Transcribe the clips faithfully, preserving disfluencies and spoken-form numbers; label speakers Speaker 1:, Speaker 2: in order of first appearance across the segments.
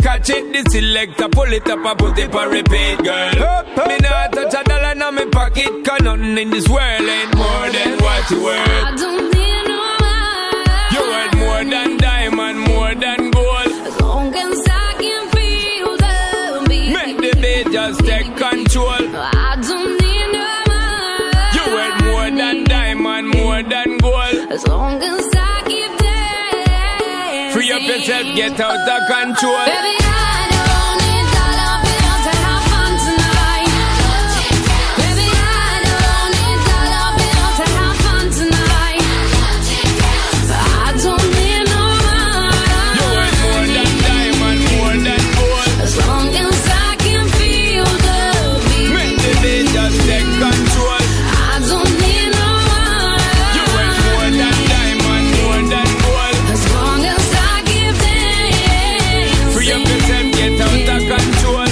Speaker 1: catch it, the selector pull it up and put it on repeat, girl. Me not touch a dollar in my pocket, cause nothing in this world ain't more than what you worth.
Speaker 2: I don't need no man.
Speaker 1: You worth more than diamond, more than gold.
Speaker 2: As long as I can feel the beat,
Speaker 1: make the beat just take control.
Speaker 2: I don't need no man.
Speaker 1: You worth more than diamond, more than gold.
Speaker 2: As long as I keep dancing.
Speaker 1: Free up yourself, get out of control.
Speaker 2: Baby, I don't need dollar bills to have fun tonight. Baby, I don't need dollar bills to have fun tonight. I don't need no man.
Speaker 1: You worth more than diamond, more than gold.
Speaker 2: As long as I can feel the beat,
Speaker 1: make the beat just take control.
Speaker 2: I don't need no man.
Speaker 1: You worth more than diamond, more than gold.
Speaker 2: As long as I keep dancing.
Speaker 1: Free up yourself, get out of control.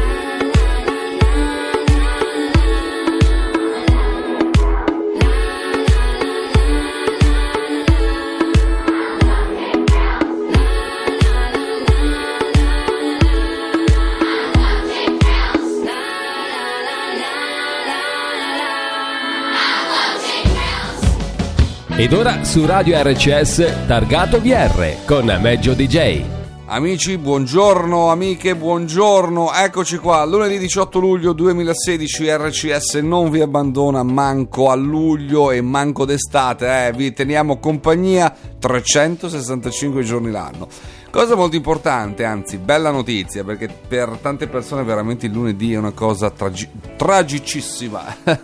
Speaker 3: Ed ora su Radio R C S Targato V R con Meggio D J.
Speaker 4: Amici, buongiorno, amiche, buongiorno, eccoci qua, lunedì diciotto luglio duemilasedici, R C S non vi abbandona manco a luglio e manco d'estate, eh, vi teniamo compagnia trecentosessantacinque giorni l'anno. Cosa molto importante, anzi bella notizia, perché per tante persone veramente il lunedì è una cosa tragi- tragicissima.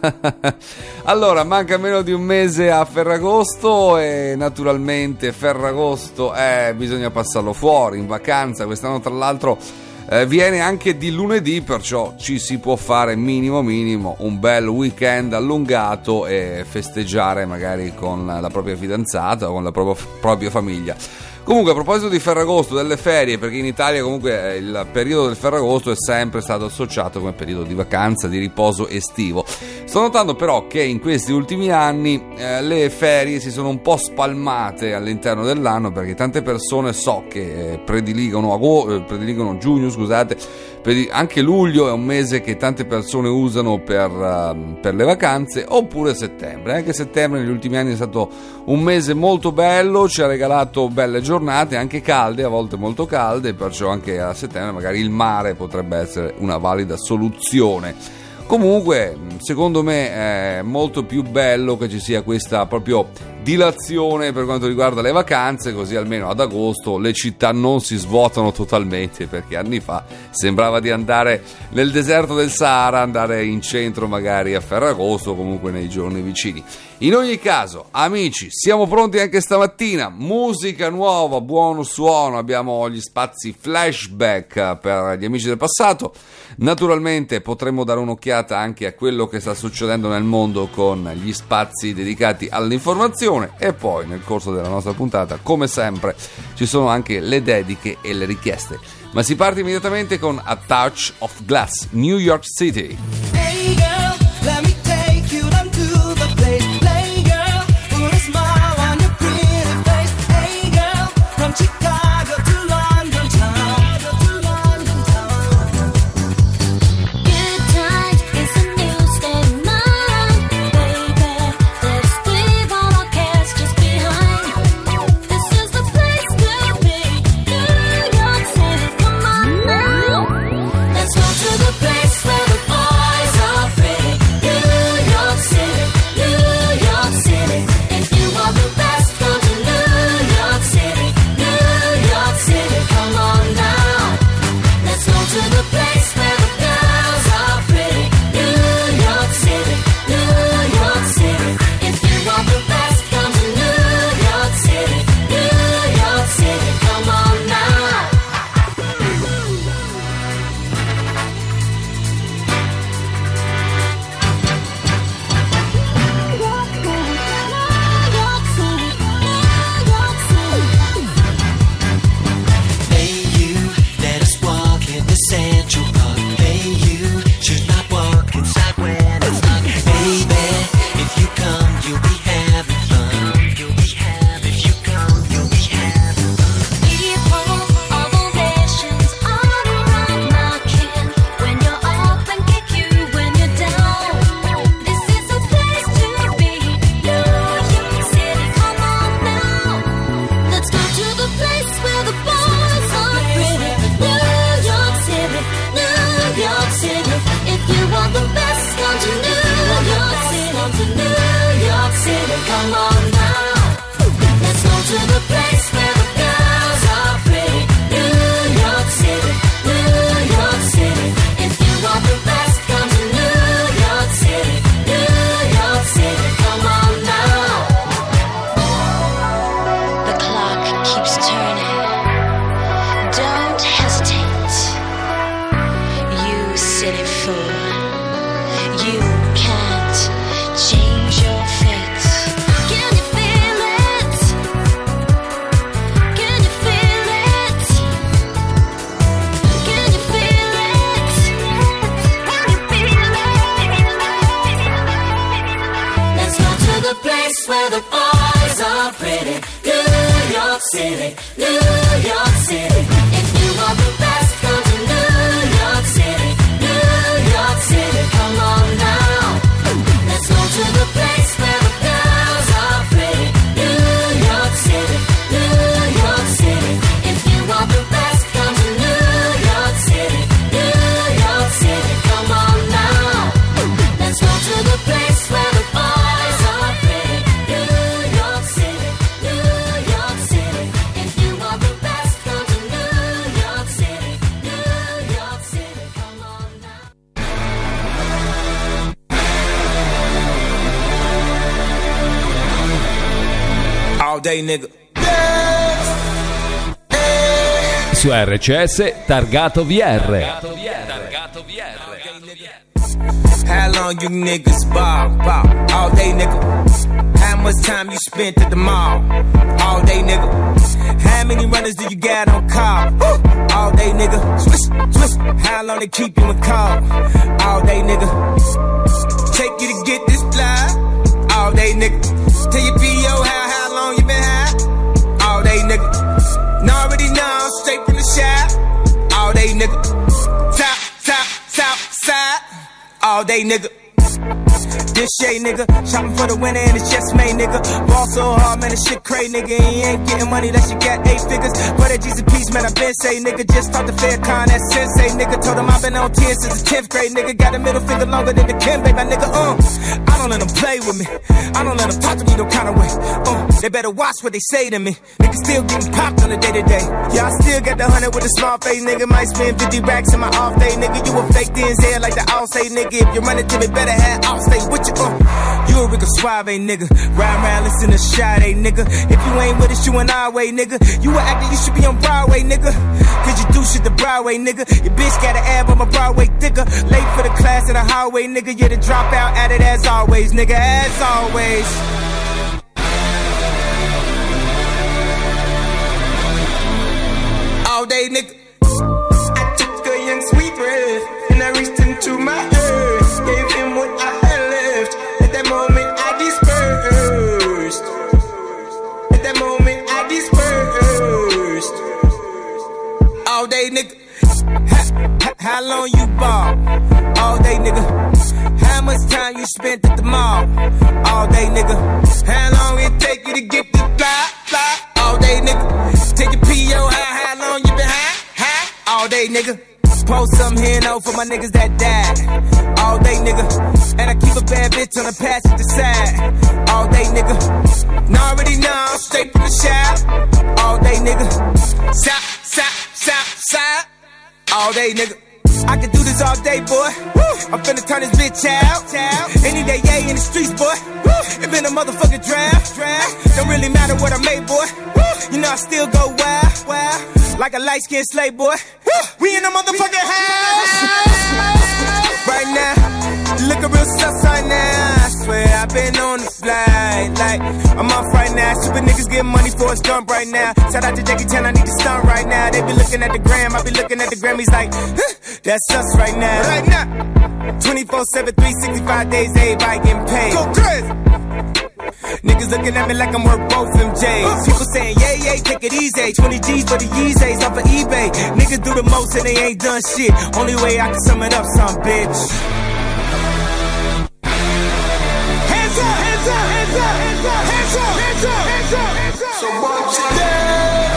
Speaker 4: Allora, manca meno di un mese a Ferragosto e naturalmente Ferragosto eh, bisogna passarlo fuori, in vacanza. Quest'anno tra l'altro eh, viene anche di lunedì, perciò ci si può fare minimo minimo un bel weekend allungato e festeggiare magari con la propria fidanzata o con la propria, propria famiglia. Comunque, a proposito di Ferragosto, delle ferie, perché in Italia comunque il periodo del Ferragosto è sempre stato associato come periodo di vacanza, di riposo estivo. Sto notando però che in questi ultimi anni eh, le ferie si sono un po' spalmate all'interno dell'anno, perché tante persone so che eh, prediligono, ago- eh, prediligono giugno, scusate, anche luglio è un mese che tante persone usano per, uh, per le vacanze, oppure settembre. Anche settembre negli ultimi anni è stato un mese molto bello, ci ha regalato belle giornate, anche calde, a volte molto calde, perciò anche a settembre magari il mare potrebbe essere una valida soluzione. Comunque, secondo me è molto più bello che ci sia questa proprio dilazione per quanto riguarda le vacanze, così almeno ad agosto le città non si svuotano totalmente, perché anni fa sembrava di andare nel deserto del Sahara, andare in centro magari a Ferragosto o comunque nei giorni vicini. In ogni caso, amici, siamo pronti anche stamattina, musica nuova, buono suono, abbiamo gli spazi flashback per gli amici del passato. Naturalmente potremmo dare un'occhiata anche a quello che sta succedendo nel mondo con gli spazi dedicati all'informazione, e poi nel corso della nostra puntata, come sempre, ci sono anche le dediche e le richieste. Ma si parte immediatamente con A Touch of Glass, New York City.
Speaker 5: Hey girl, let me take you down to the place. Play girl, put a smile on your pretty face. Hey girl, from Chicago to London town, to London town.
Speaker 2: Good times is a new state of mind, baby. Let's leave all our cares just behind. This is the place to be, New York City. Come on now, let's go to the place where the boys
Speaker 6: day, nigga.
Speaker 3: Su R C S targato V R.
Speaker 6: How long you niggas ball, ball? All day, nigga. How much time you spent at the mall? All day, nigga. How many runners do you got on call? All day, nigga. Swish, swish. How long they keep you in call? All day, nigga. Take you to get this fly? All day, nigga. Tell your P O how, how long you been high? All day, nigga. Now already know, straight from the shop. All day, nigga. Top, top, top, side. All day, nigga. This shit, nigga. Shopping for the winner and it's just made, nigga. Ball so hard, man, this shit crazy, nigga. He ain't getting money unless you got eight figures. But that Jesus peace, man, I been say, nigga. Just talked to Fair Con, that sensei, nigga. Told him I've been on ten since the tenth grade, nigga. Got a middle finger longer than the Kim, baby, my nigga. Uh, I don't let them play with me. I don't let them talk to me no kind of way. Uh, they better watch what they say to me. Nigga still getting popped on the day to day. Yeah, I still got the hundred with a small face, nigga. Might spend fifty racks in my off day, nigga. You a fake D N Z like the all say, nigga. If you run it to me, better have off stay with you. Uh, you a Rico Suave, nigga. Ride around, listen to Sade, nigga. If you ain't with us, you an our way, nigga. You a actor, you should be on Broadway, nigga. Cause you do shit the Broadway, nigga. Your bitch got an ab on my Broadway thicker. Late for the class in the hallway, nigga. You're the dropout at it as always, nigga. As always. All day, nigga. I took a young sweet breath and I reached into my earth. Gave him what I had left. At that moment I dispersed. At that moment I dispersed. All day, nigga. How, how, how long you ball? All day, nigga. How much time you spent at the mall? All day, nigga. How long it take you to get the fly, fly? All day, nigga. Take your P O, how, how long you been high, high? All day, nigga. Post something here and for my niggas that died. All day, nigga. And I keep a bad bitch on the passenger side. All day, nigga. Now already know, straight from the shop. All day, nigga. South, south, south, side. All day, nigga. I can do this all day, boy. I'm finna turn this bitch out. Any day, yeah, in the streets, boy. It been a motherfucking draft. Don't really matter what I made, boy. You know I still go wild, wild. Like a light-skinned slave, boy. We in the motherfucking house. Right now, looking real sus right now. I swear I've been on the fly. Like, I'm off right now. Stupid niggas getting money for a stump right now. Shout out to Jackie Chan, I need to stunt right now. They be looking at the gram, I be looking at the Grammys like, huh, that's us right now. Right now, twenty-four seven, three sixty-five days, everybody getting paid. Go crazy. Niggas looking at me like I'm worth both them J's. People saying, yeah, yeah, take it easy. twenty G's for the Yeezys off of eBay. Niggas do the most and they ain't done shit. Only way I can sum it up, some bitch. Hands up, hands up, hands up, hands up, hands up, hands up, hands up, hands up. So won't you dance?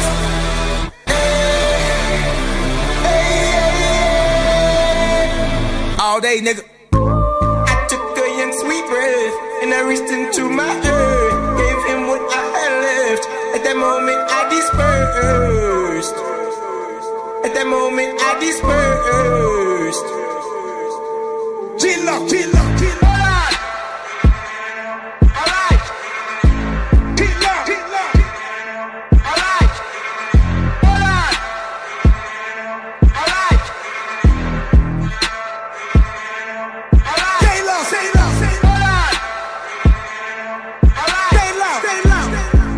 Speaker 6: All day, nigga. I took a young sweet breath and I reached into my earth. Gave him what I had left. At that moment I dispersed. At that moment I dispersed. G-Lock, G-Lock, G-Lock. Alright. G-Lock, G-Lock. Alright. Alright. Alright. Alright. Stay low, stay low, stay low. Alright. Alright. Stay low, stay low.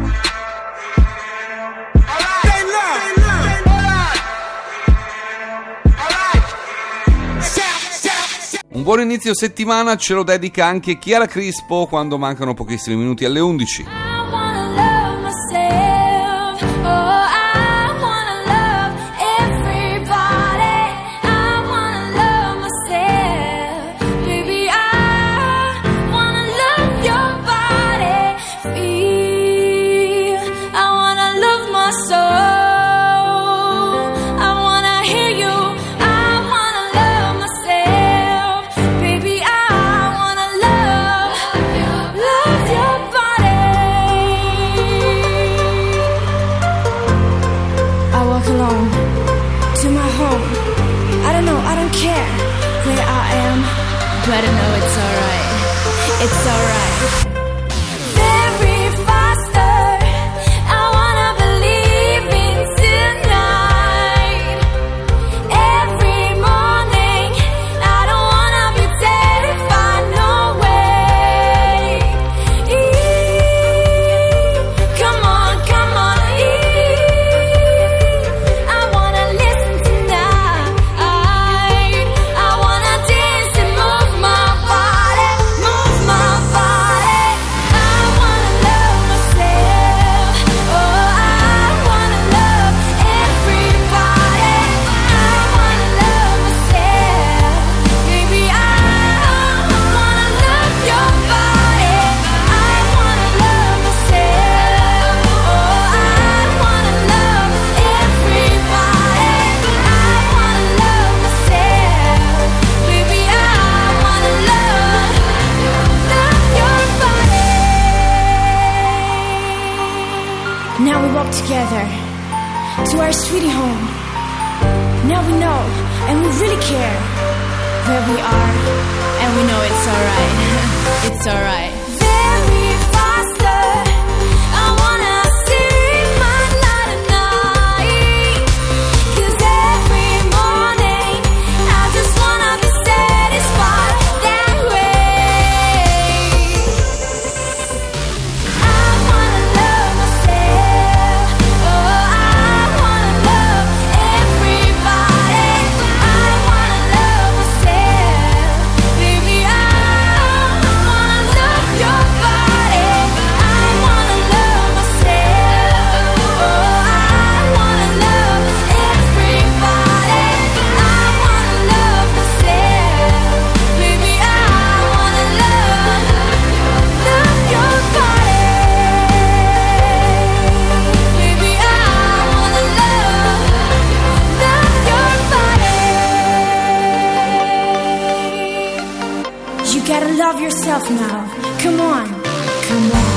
Speaker 6: Alright. Stay low, stay low. Alright. Alright. Shout, shout, shout.
Speaker 4: Un buon inizio settimana ce lo dedica anche Chiara Crispo quando mancano pochissimi minuti alle undici.
Speaker 2: I wanna love myself. Oh, I wanna love everybody. I wanna love myself. Baby, I wanna love your body. Feel, I wanna love my soul. I wanna hear you. I wanna love myself. Baby, I wanna love, love your body. I walk alone to my home. I don't know, I don't care where I am, but I know it's alright. It's alright. Very faster know, and we really care where we are, and we know it's alright. It's alright. Very faster, I wanna see my light at night. 'Cause every morning I just wanna be satisfied that way. I wanna love myself. Oh, I wanna love everybody. I wanna love myself. Baby, I wanna love your body. I wanna love myself. Oh, I wanna love everybody. I wanna love myself. Baby, I wanna love, love your body. Baby, I wanna love, love your body. You gotta love yourself now. Come on, come on.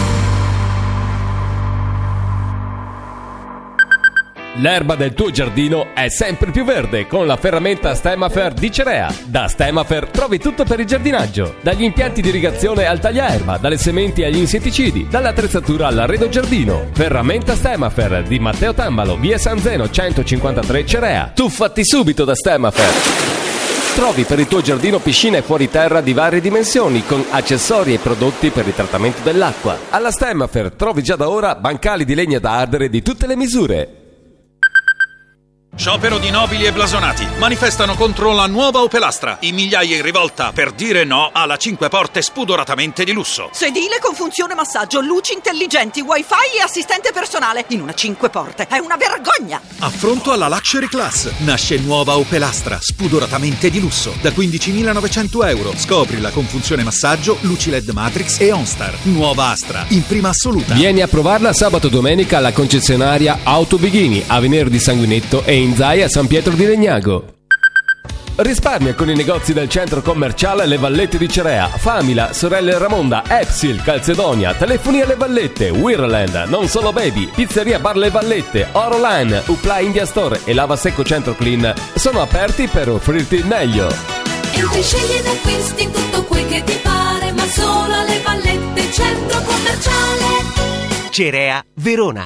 Speaker 3: L'erba del tuo giardino è sempre più verde con la ferramenta Stemafer di Cerea. Da Stemafer trovi tutto per il giardinaggio, dagli impianti di irrigazione al tagliaerba, dalle sementi agli insetticidi, dall'attrezzatura all'arredo giardino. Ferramenta Stemafer di Matteo Tambalo, via San Zeno centocinquantatré Cerea. Tuffati subito da Stemafer. Trovi per il tuo giardino piscine fuori terra di varie dimensioni con accessori e prodotti per il trattamento dell'acqua. Alla Stemafer trovi già da ora bancali di legna da ardere di tutte le misure.
Speaker 7: Sciopero di nobili e blasonati. Manifestano contro la nuova Opel Astra. In migliaia in rivolta per dire no alla cinque porte spudoratamente di lusso.
Speaker 8: Sedile con funzione massaggio, luci intelligenti, wifi e assistente personale. In una cinque porte. È una vergogna!
Speaker 7: Affronto alla Luxury Class. Nasce nuova Opel Astra, spudoratamente di lusso. Da quindicimilanovecento euro. Scoprila con funzione massaggio, luci L E D Matrix e OnStar. Nuova Astra, in prima assoluta.
Speaker 3: Vieni a provarla sabato e domenica alla concessionaria Auto Bighini a Venerdì Sanguinetto e in Zaia San Pietro di Legnago. Risparmia con i negozi del centro commerciale Le Vallette di Cerea, Famila, Sorelle Ramonda, Epsil, Calzedonia, Telefonia Le Vallette, Wirland, Non Solo Baby, Pizzeria Bar Le Vallette, Orolan, Upla India Store e Lava Secco Centro Clean sono aperti per offrirti il meglio.
Speaker 2: Entri, scegli ed acquisti tutto quel che ti pare, ma solo alle Vallette, centro commerciale.
Speaker 9: Cerea, Verona.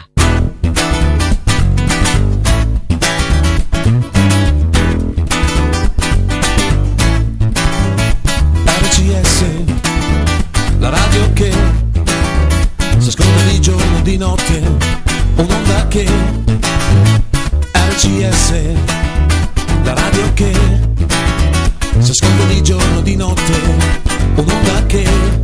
Speaker 5: R C S, la radio che si ascolta di giorno, di notte, un'onda che R C S, la radio che si ascolta di giorno, di notte, un'onda che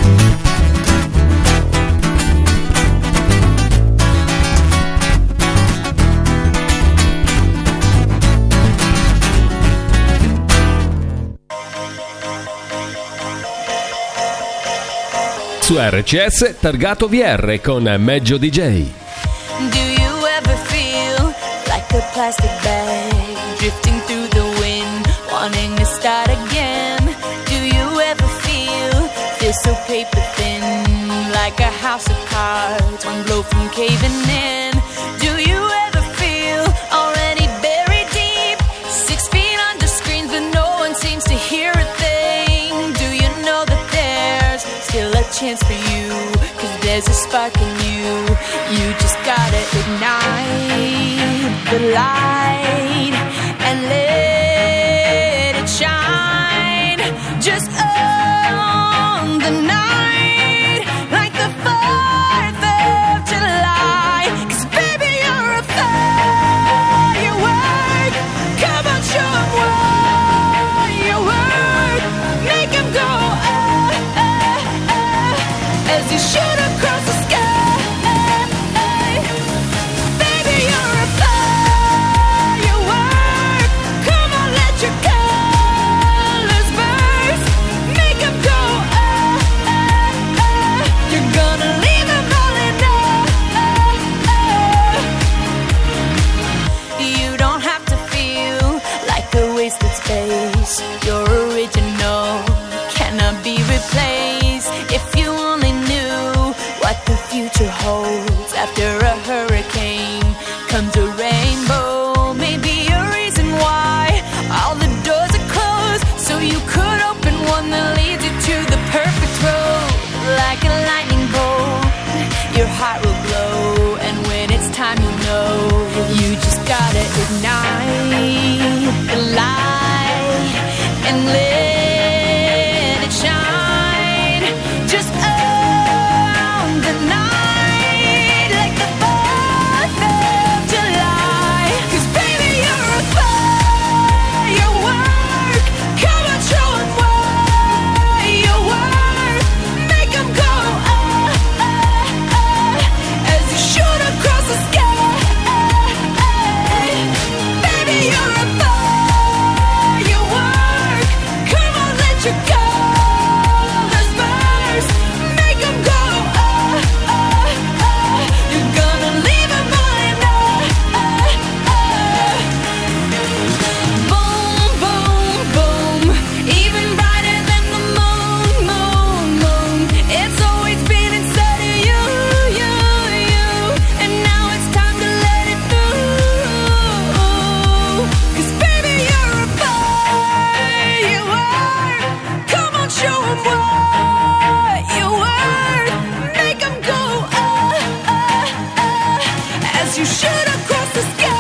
Speaker 3: Su R C S targato V R con Meggio D J.
Speaker 2: Do you ever feel like a plastic bag drifting through the wind, wanting to start again? Do you ever feel feel so paper thin, like a house of cards, one blow from caving in? Do you ever feel already buried deep, six feet under screens but no one seems to hear a thing? Do you know that there's still a chance for you, 'cause there's a spark in you. You just gotta ignite the light and let it shine. Just own the night like the fourth of July. 'Cause baby, you're a firework. Come on, show 'em what you're worth. Make 'em go ah, ah, ah, as you shoot across the sky. Baby, you're a firework. one that leads you to the perfect road. Like a lightning bolt, your heart will glow, and when it's time you'll know. You just gotta ignite the light and let it shine. Just own the night like the fourth of July. 'Cause baby you're a firework. Come on, show 'em what you worth. Make 'em go ah, ah, ah, as you shoot across the sky. Baby you're a firework. Come on, let your colors burst. Make 'em go ah, ah, ah. You're gonna leave 'em behind ah, ah, ah. Boom, boom, boom. Even brighter than the moon, moon, moon. It's always been inside of you, you, you. And now it's time to let it through. 'Cause baby you're a firework. Come on, show 'em what you're worth. Make 'em go ah, ah, ah, as you shoot across the sky.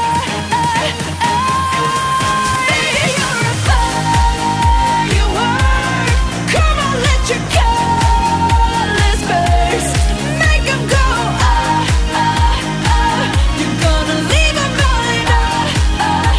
Speaker 2: Baby you're a firework. Come on, let your colors burst. Make 'em go ah, ah, ah. You're gonna leave 'em behind ah, ah,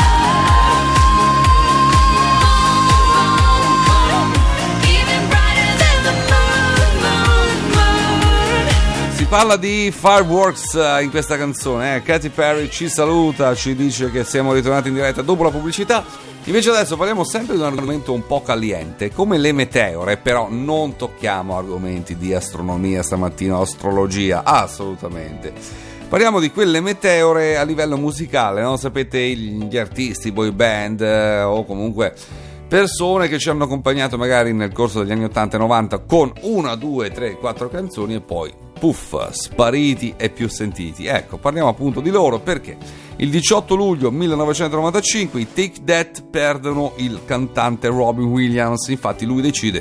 Speaker 2: ah. Even brighter than the moon, moon, moon.
Speaker 4: Si parla di fireworks eh, in questa canzone, eh. Katy Perry ci saluta, ci dice che siamo ritornati in diretta dopo la pubblicità. Invece adesso parliamo sempre di un argomento un po' caliente, come le meteore, però non tocchiamo argomenti di astronomia stamattina, astrologia, assolutamente. Parliamo di quelle meteore a livello musicale, no? Sapete, gli artisti, boy band eh, o comunque persone che ci hanno accompagnato magari nel corso degli anni ottanta e novanta con una, due, tre, quattro canzoni e poi puff, spariti e più sentiti. Ecco, parliamo appunto di loro perché il diciotto luglio millenovecentonovantacinque i Take That perdono il cantante Robin Williams. Infatti lui decide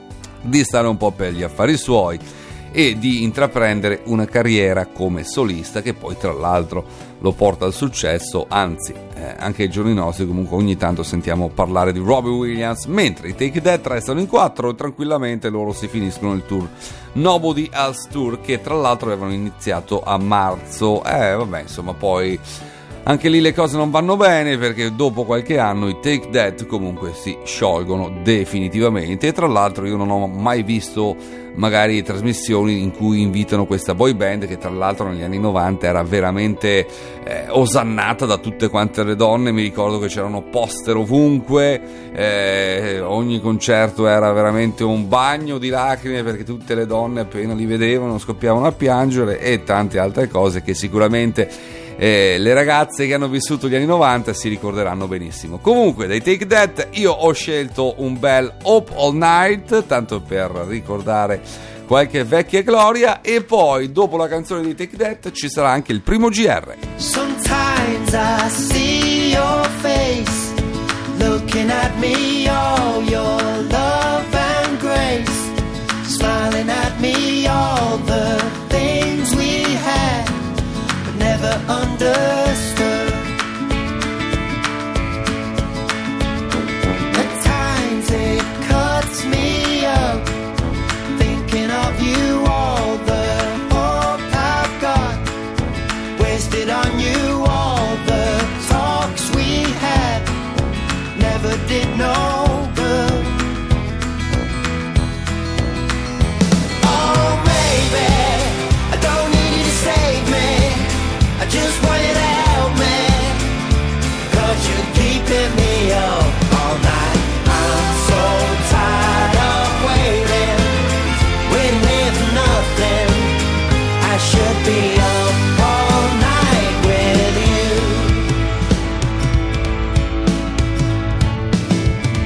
Speaker 4: di stare un po' per gli affari suoi e di intraprendere una carriera come solista che poi tra l'altro lo porta al successo, anzi eh, anche ai giorni nostri comunque ogni tanto sentiamo parlare di Robin Williams, mentre i Take That restano in quattro e tranquillamente loro si finiscono il tour Nobody Else Tour, che tra l'altro avevano iniziato a marzo. Eh vabbè, insomma, poi anche lì le cose non vanno bene perché dopo qualche anno i Take That comunque si sciolgono definitivamente. E tra l'altro io non ho mai visto magari trasmissioni in cui invitano questa boy band che tra l'altro negli anni novanta era veramente eh, osannata da tutte quante le donne. Mi ricordo che c'erano poster ovunque, eh, ogni concerto era veramente un bagno di lacrime perché tutte le donne appena li vedevano scoppiavano a piangere e tante altre cose che sicuramente Eh, le ragazze che hanno vissuto gli anni novanta si ricorderanno benissimo. Comunque dai Take That io ho scelto un bel Hope All Night, tanto per ricordare qualche vecchia gloria, e poi dopo la canzone di Take That ci sarà anche il primo G R.
Speaker 5: Sometimes I see your face looking at me, all your love and grace, smiling at me, all the things we had but never understood. At times it cuts me up thinking of you, all the hope I've got wasted on you, all the talks we had never did no good. Oh maybe I don't need you to save me, I just want you to help me, 'cause you're keeping me up all night. I'm so tired of waiting, waiting here for nothing. I should be up all night with you.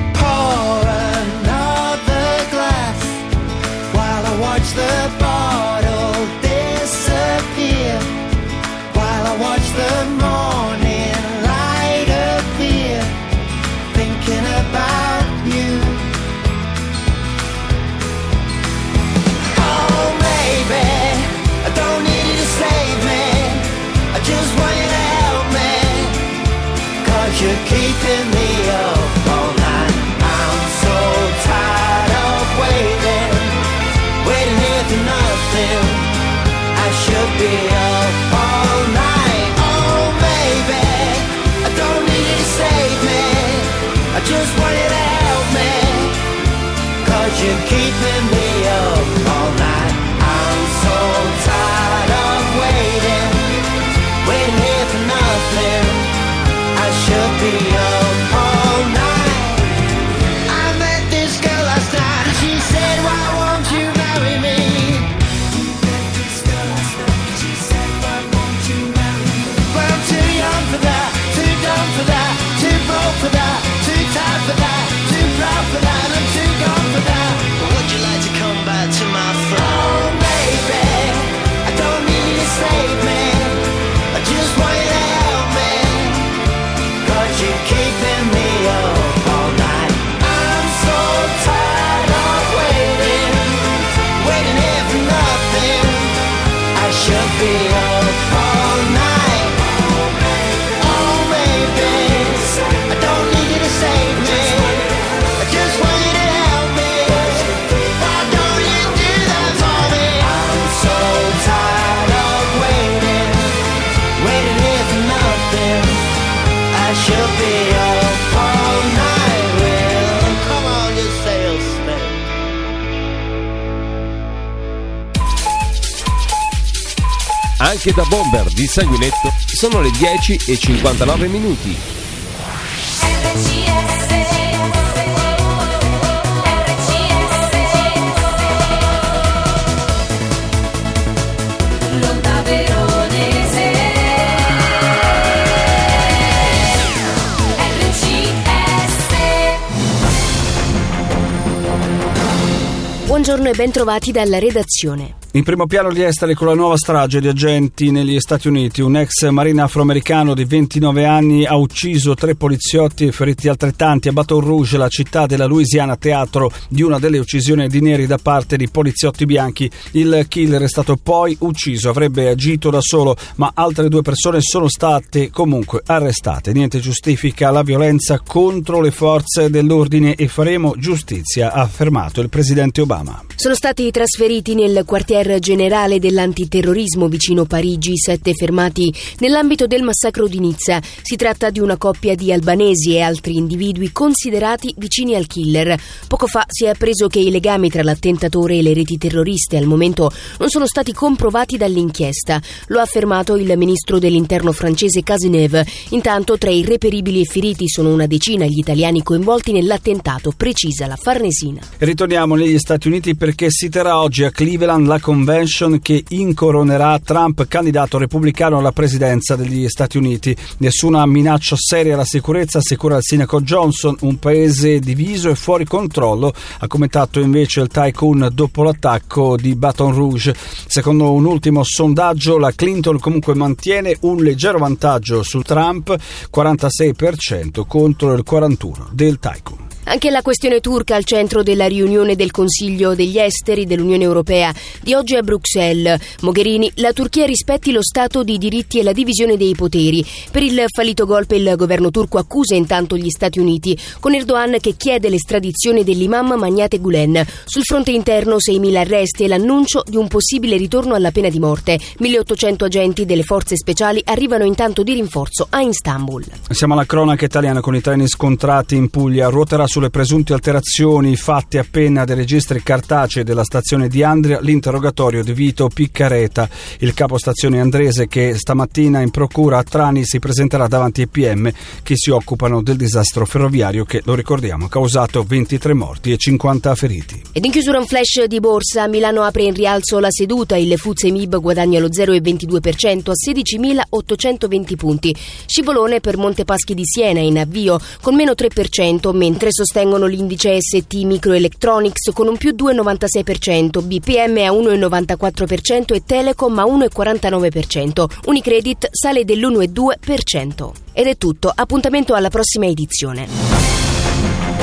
Speaker 5: keeping me up all night. I'm so tired of waiting, waiting here for nothing. I should be up all night. Oh baby, I don't need you to save me, I just want you to help me, 'cause you're keeping me up all night. I'm so tired of waiting, waiting here for nothing. I should be up all night. I met this girl last night and she said, why won't you marry me? Met this girl last night and she said, why won't you marry me? Well, I'm too young for that, too dumb for that, too broke for that, too tired for that, too proud for that, I'm too gone for that. Would you like to come back to my front? Oh baby, I don't need you to save me, I just want you to help me, 'cause you're keeping me up all night. I'm so tired of waiting, waiting here for nothing. I should be up all night. Oh baby, I don't need you to save me, I just want you to help me. Why don't you do that for me? I'm so tired of waiting, waiting here for nothing. I should be up all night. Well, come on, just say you'll stay.
Speaker 3: Anche da Bomber di Sanguinetto sono le dieci e cinquantanove minuti.
Speaker 2: L'onda veronese R C S.
Speaker 10: Buongiorno e ben trovati dalla redazione.
Speaker 11: In primo piano gli esteri con la nuova strage di agenti negli Stati Uniti. Un ex marine afroamericano di ventinove anni ha ucciso tre poliziotti e feriti altrettanti a Baton Rouge, la città della Louisiana, teatro di una delle uccisioni di neri da parte di poliziotti bianchi. Il killer è stato poi ucciso, avrebbe agito da solo, ma altre due persone sono state comunque arrestate. Niente giustifica la violenza contro le forze dell'ordine e faremo giustizia, ha affermato il presidente Obama.
Speaker 10: Sono stati trasferiti nel quartier generale dell'antiterrorismo vicino Parigi sette fermati nell'ambito del massacro di Nizza. Si tratta di una coppia di albanesi e altri individui considerati vicini al killer. Poco fa si è appreso che i legami tra l'attentatore e le reti terroriste al momento non sono stati comprovati dall'inchiesta. Lo ha affermato il ministro dell'interno francese Cazeneuve. Intanto tra i reperibili e feriti sono una decina gli italiani coinvolti nell'attentato, precisa la Farnesina.
Speaker 11: Ritorniamo negli Stati Uniti perché si terrà oggi a Cleveland la convention che incoronerà Trump candidato repubblicano alla presidenza degli Stati Uniti. Nessuna minaccia seria alla sicurezza, assicura il sindaco Johnson, un paese diviso e fuori controllo, ha commentato invece il tycoon dopo l'attacco di Baton Rouge. Secondo un ultimo sondaggio la Clinton comunque mantiene un leggero vantaggio su Trump, quarantasei per cento contro il quarantuno per cento del tycoon.
Speaker 10: Anche la questione turca al centro della riunione del Consiglio degli Esteri dell'Unione Europea di oggi a Bruxelles. Mogherini, la Turchia rispetti lo Stato di diritti e la divisione dei poteri. Per il fallito golpe il governo turco accusa intanto gli Stati Uniti, con Erdogan che chiede l'estradizione dell'imam Magnate Gulen. Sul fronte interno seimila arresti e l'annuncio di un possibile ritorno alla pena di morte. milleottocento agenti delle forze speciali arrivano intanto di rinforzo a Istanbul.
Speaker 11: Siamo alla cronaca italiana con i treni scontrati in Puglia. Ruoterà sulle presunte alterazioni fatte appena dai registri cartacei della stazione di Andria l'interrogatorio di Vito Piccareta, il capostazione andrese che stamattina in procura a Trani si presenterà davanti ai P M che si occupano del disastro ferroviario che, lo ricordiamo, ha causato ventitré morti e cinquanta feriti.
Speaker 10: Ed in chiusura un flash di borsa. Milano apre in rialzo la seduta, il Fuzzi Mib guadagna lo zero virgola ventidue per cento a sedicimilaottocentoventi punti. Scivolone per Montepaschi di Siena in avvio con meno tre per cento, mentre sostengono l'indice S T Microelectronics con un più due virgola novantasei per cento, B P M a uno virgola novantaquattro per cento e Telecom a uno virgola quarantanove per cento. Unicredit sale dell'uno virgola due per cento. Ed è tutto, appuntamento alla prossima edizione.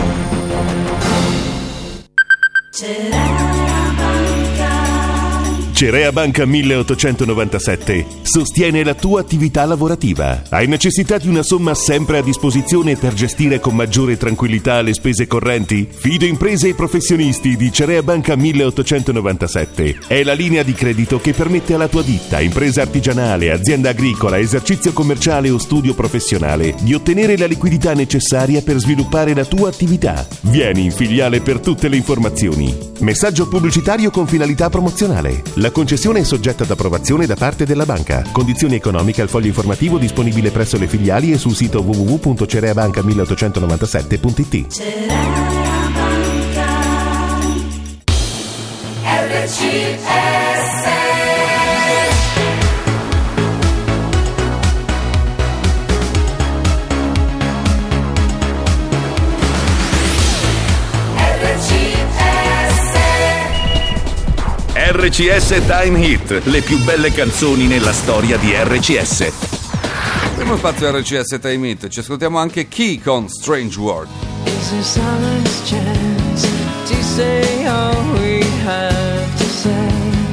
Speaker 2: C'era la banca
Speaker 12: Cerea Banca milleottocentonovantasette sostiene la tua attività lavorativa. Hai necessità di una somma sempre a disposizione per gestire con maggiore tranquillità le spese correnti? Fido imprese e professionisti di Cerea Banca milleottocentonovantasette è la linea di credito che permette alla tua ditta, impresa artigianale, azienda agricola, esercizio commerciale o studio professionale di ottenere la liquidità necessaria per sviluppare la tua attività. Vieni in filiale per tutte le informazioni. Messaggio pubblicitario con finalità promozionale. La concessione è soggetta ad approvazione da parte della banca. Condizioni economiche al foglio informativo disponibile presso le filiali e sul sito w w w punto cereabanca milleottocentonovantasette punto i t.
Speaker 2: R C S
Speaker 13: R C S Time Hit, le più belle canzoni nella storia di R C S.
Speaker 4: Primo spazio R C S Time Hit, ci ascoltiamo anche Key con Strange World.
Speaker 5: Is there silence chance to say all we have to say?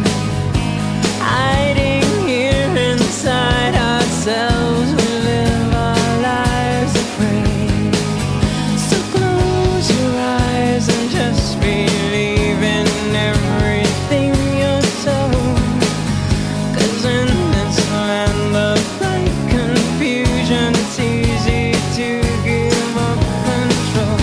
Speaker 5: Hiding here inside ourselves, we live our lives afraid. So close your eyes and just believe in everything you're told. 'Cause in this land of bright confusion, it's easy to give up control.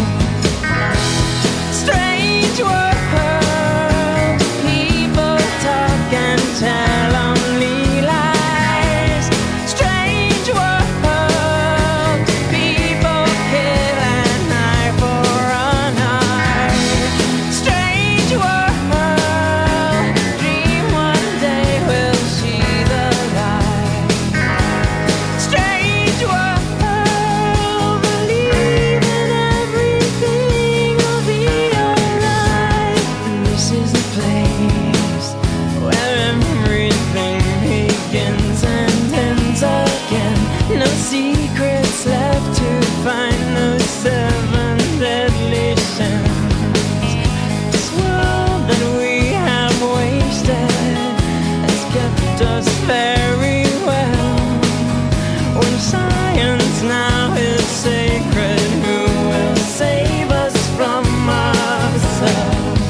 Speaker 5: Strange world, people talk and tell only lies. Strange world, people kill an eye for an eye. Strange world, dream one day we'll see the light. Strange world, believe in everything will be alright. And this is the place where everything begins and ends again. No secrets left to find, no seven deadly sins. This world that we have wasted has kept us very well. When science now is sacred, who will save us from ourselves?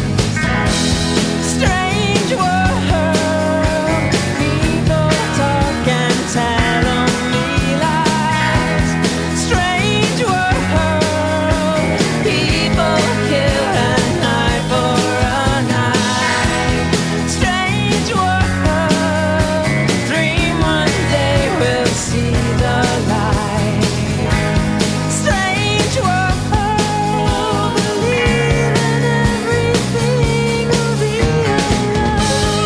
Speaker 5: Strange world, people talk and tell only lies. Strange world, people kill an eye for an eye. Strange world, dream one day we'll see the light. Strange world, believe in everything will be alright.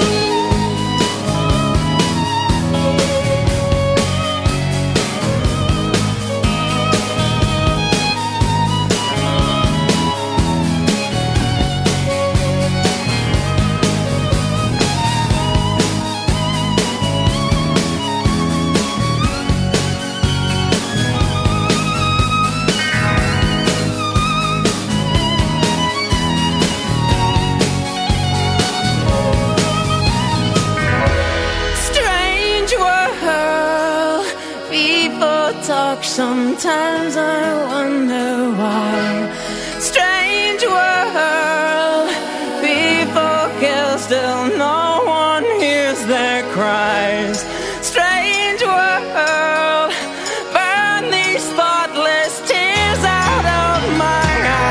Speaker 5: Strange world, people talk, sometimes I wonder why. Strange world, people kill, still no one hears their cries. Strange world, burn these thoughtless tears out of my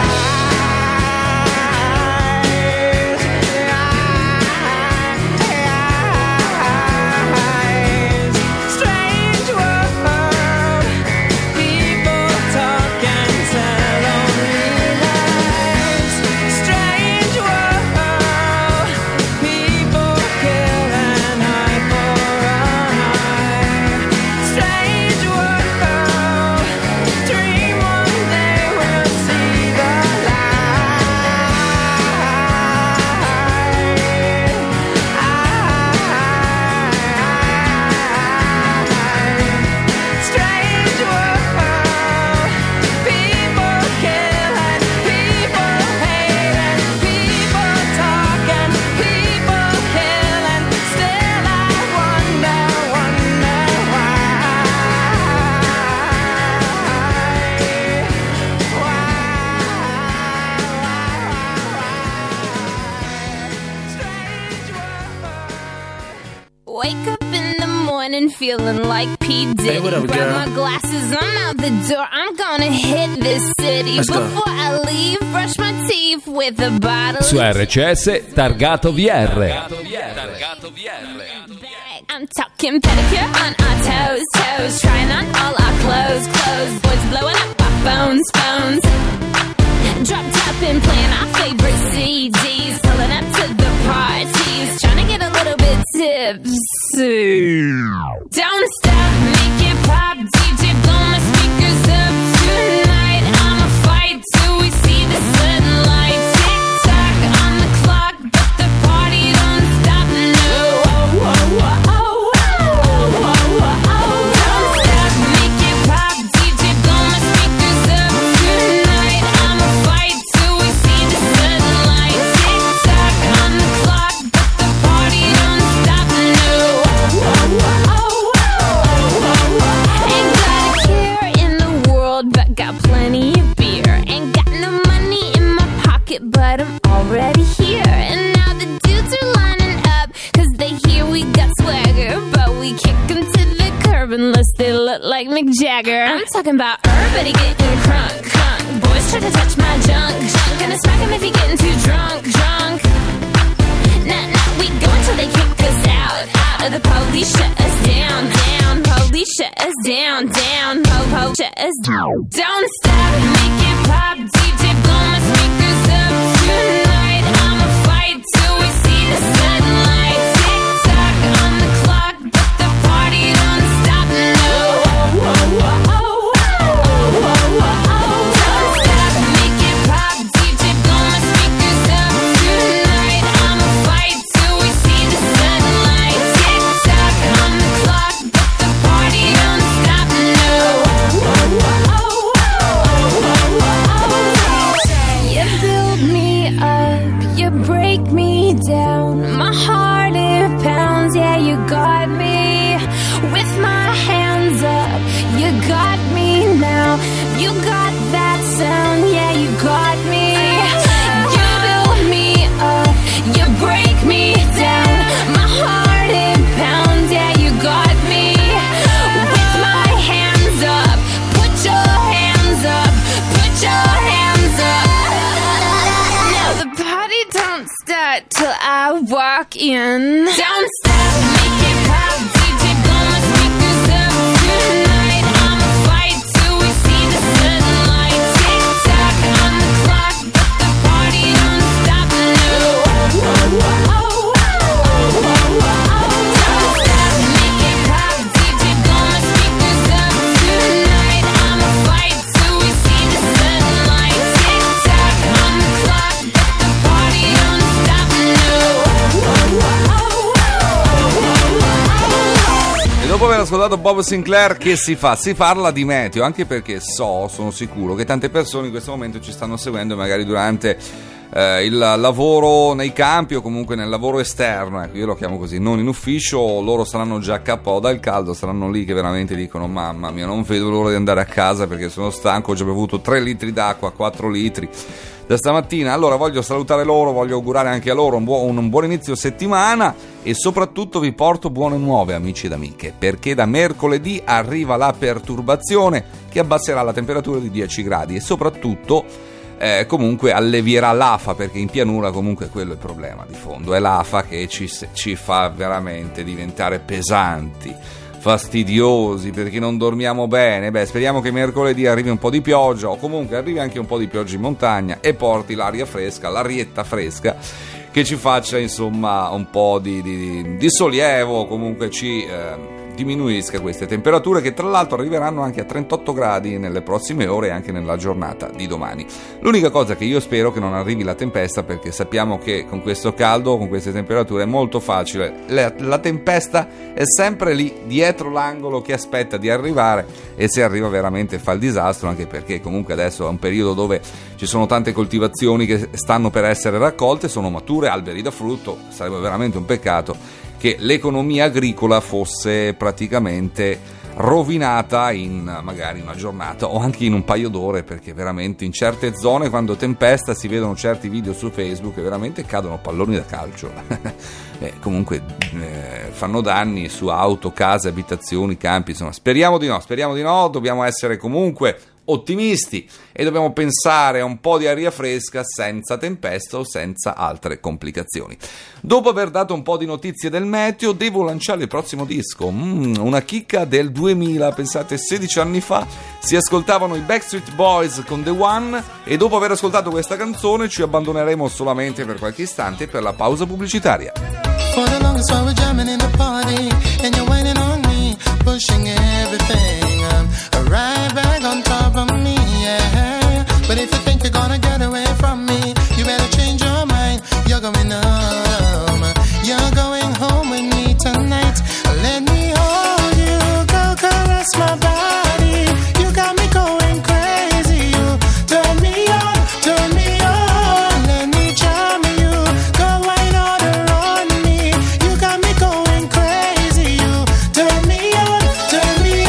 Speaker 5: eyes. Strange world, people talk and tell
Speaker 2: Wake up in the morning feeling like P. Diddy.
Speaker 14: Hey, what up,
Speaker 2: Grab
Speaker 14: girl?
Speaker 2: my glasses, I'm out the door. I'm gonna hit this city.
Speaker 14: Let's go.
Speaker 2: Before I leave, brush my teeth with a bottle.
Speaker 3: Su R C S Targato V R.
Speaker 2: I'm talking pedicure on our toes, toes. Trying on all our clothes, clothes. Boys blowing up our phones, phones. Drop top and playing our favorite C Ds. Pulling up to the parties. Trying to get a little bit tipsy. Don't stop, make it pop. D J, blow my speakers up tonight. I'ma fight till we see the sunlight. Tick tock on the clock, but the party don't stop. No. Oh, oh, oh, oh. But I'm already here, and now the dudes are lining up, cause they hear we got swagger, but we kick them to the curb unless they look like Mick Jagger. I'm talking about everybody getting crunk, crunk. Boys try to touch my junk, junk. Gonna smack him if he getting too drunk, drunk. Nah, nah, we go until they kick us out, out of the police, shut us down, down. Police shut us down, down. Po, po, shut us down. Don't stop, make it pop, D J, blow my speakers up tonight. I'ma fight till we see the sunlight. Tick tock on the clock, but the party don't stop. No. Oh, oh, oh, oh. Oh, oh, oh, oh. Don't stop, make it pop, D J, blow my speakers up tonight. I'ma fight till we see the sunlight. Tick tock on the clock, but the party don't stop. No. Oh, oh, oh, oh. You build me up, you break me down. My heart it pounds, yeah, you got me. With my hands up, you got me now. You got that sound, yeah, you got me. You build me up, you break me down. My heart it pounds, yeah, you got me. With my hands up, put your hands up, put your hands up. Now the party don't start till I walk in. Don't stop, make it pop, D J, blow my speakers up tonight. I'ma fight till we see the sunlight. Tick tock on the clock, but the party don't stop. No. Oh, oh, oh, oh. Oh, oh, oh. Don't stop, make it pop, D J, blow my speakers up tonight. I'ma fight till we see the sunlight. Tick tock on the clock, but the party don't stop. No. Oh, oh, oh.
Speaker 4: E dopo aver ascoltato Bob Sinclair, che si fa? Si parla di meteo, anche perché so, sono sicuro che tante persone in questo momento ci stanno seguendo magari durante eh, il lavoro nei campi o comunque nel lavoro esterno, ecco, io lo chiamo così, non in ufficio. Loro saranno già K O dal caldo, saranno lì che veramente dicono: mamma mia, non vedo l'ora di andare a casa perché sono stanco, ho già bevuto tre litri d'acqua, quattro litri da stamattina. Allora voglio salutare loro, voglio augurare anche a loro un buon, un buon inizio settimana e soprattutto vi porto buone nuove, amici ed amiche, perché da mercoledì arriva la perturbazione che abbasserà la temperatura di dieci gradi e soprattutto eh, comunque allevierà l'afa, perché in pianura comunque quello è il problema di fondo, è l'afa che ci, ci fa veramente diventare pesanti, fastidiosi, perché non dormiamo bene. Beh, speriamo che mercoledì arrivi un po' di pioggia o comunque arrivi anche un po' di pioggia in montagna e porti l'aria fresca, l'arietta fresca, che ci faccia insomma un po' di, di, di sollievo, comunque ci eh, diminuisca queste temperature, che tra l'altro arriveranno anche a trentotto gradi nelle prossime ore e anche nella giornata di domani. L'unica cosa che io spero che non arrivi la tempesta, perché sappiamo che con questo caldo, con queste temperature è molto facile, la, la tempesta è sempre lì dietro l'angolo che aspetta di arrivare, e se arriva veramente fa il disastro, anche perché comunque adesso è un periodo dove ci sono tante coltivazioni che stanno per essere raccolte, sono mature, alberi da frutto. Sarebbe veramente un peccato che l'economia agricola fosse praticamente rovinata in magari una giornata o anche in un paio d'ore, perché veramente in certe zone quando tempesta si vedono certi video su Facebook e veramente cadono palloni da calcio. eh, comunque eh, fanno danni su auto, case, abitazioni, campi, insomma speriamo di no, speriamo di no, dobbiamo essere comunque ottimisti e dobbiamo pensare a un po' di aria fresca senza tempesta o senza altre complicazioni. Dopo aver dato un po' di notizie del meteo, devo lanciare il prossimo disco, mm, una chicca del duemila, pensate sedici anni fa si ascoltavano i Backstreet Boys con The One, e dopo aver ascoltato questa canzone ci abbandoneremo solamente per qualche istante per la pausa pubblicitaria.
Speaker 14: For the longest while we're jamming in the party, and you're waiting on me, pushing everything. I'm right back on top of me, yeah. But if you think you're gonna get away from me, you better change your mind. You're going home, you're going home with me tonight. Let me hold you, go caress my body. You got me going crazy. You turn me on, turn me on. Let me charm you, go wine all around me. You got me going crazy. You turn me on, turn me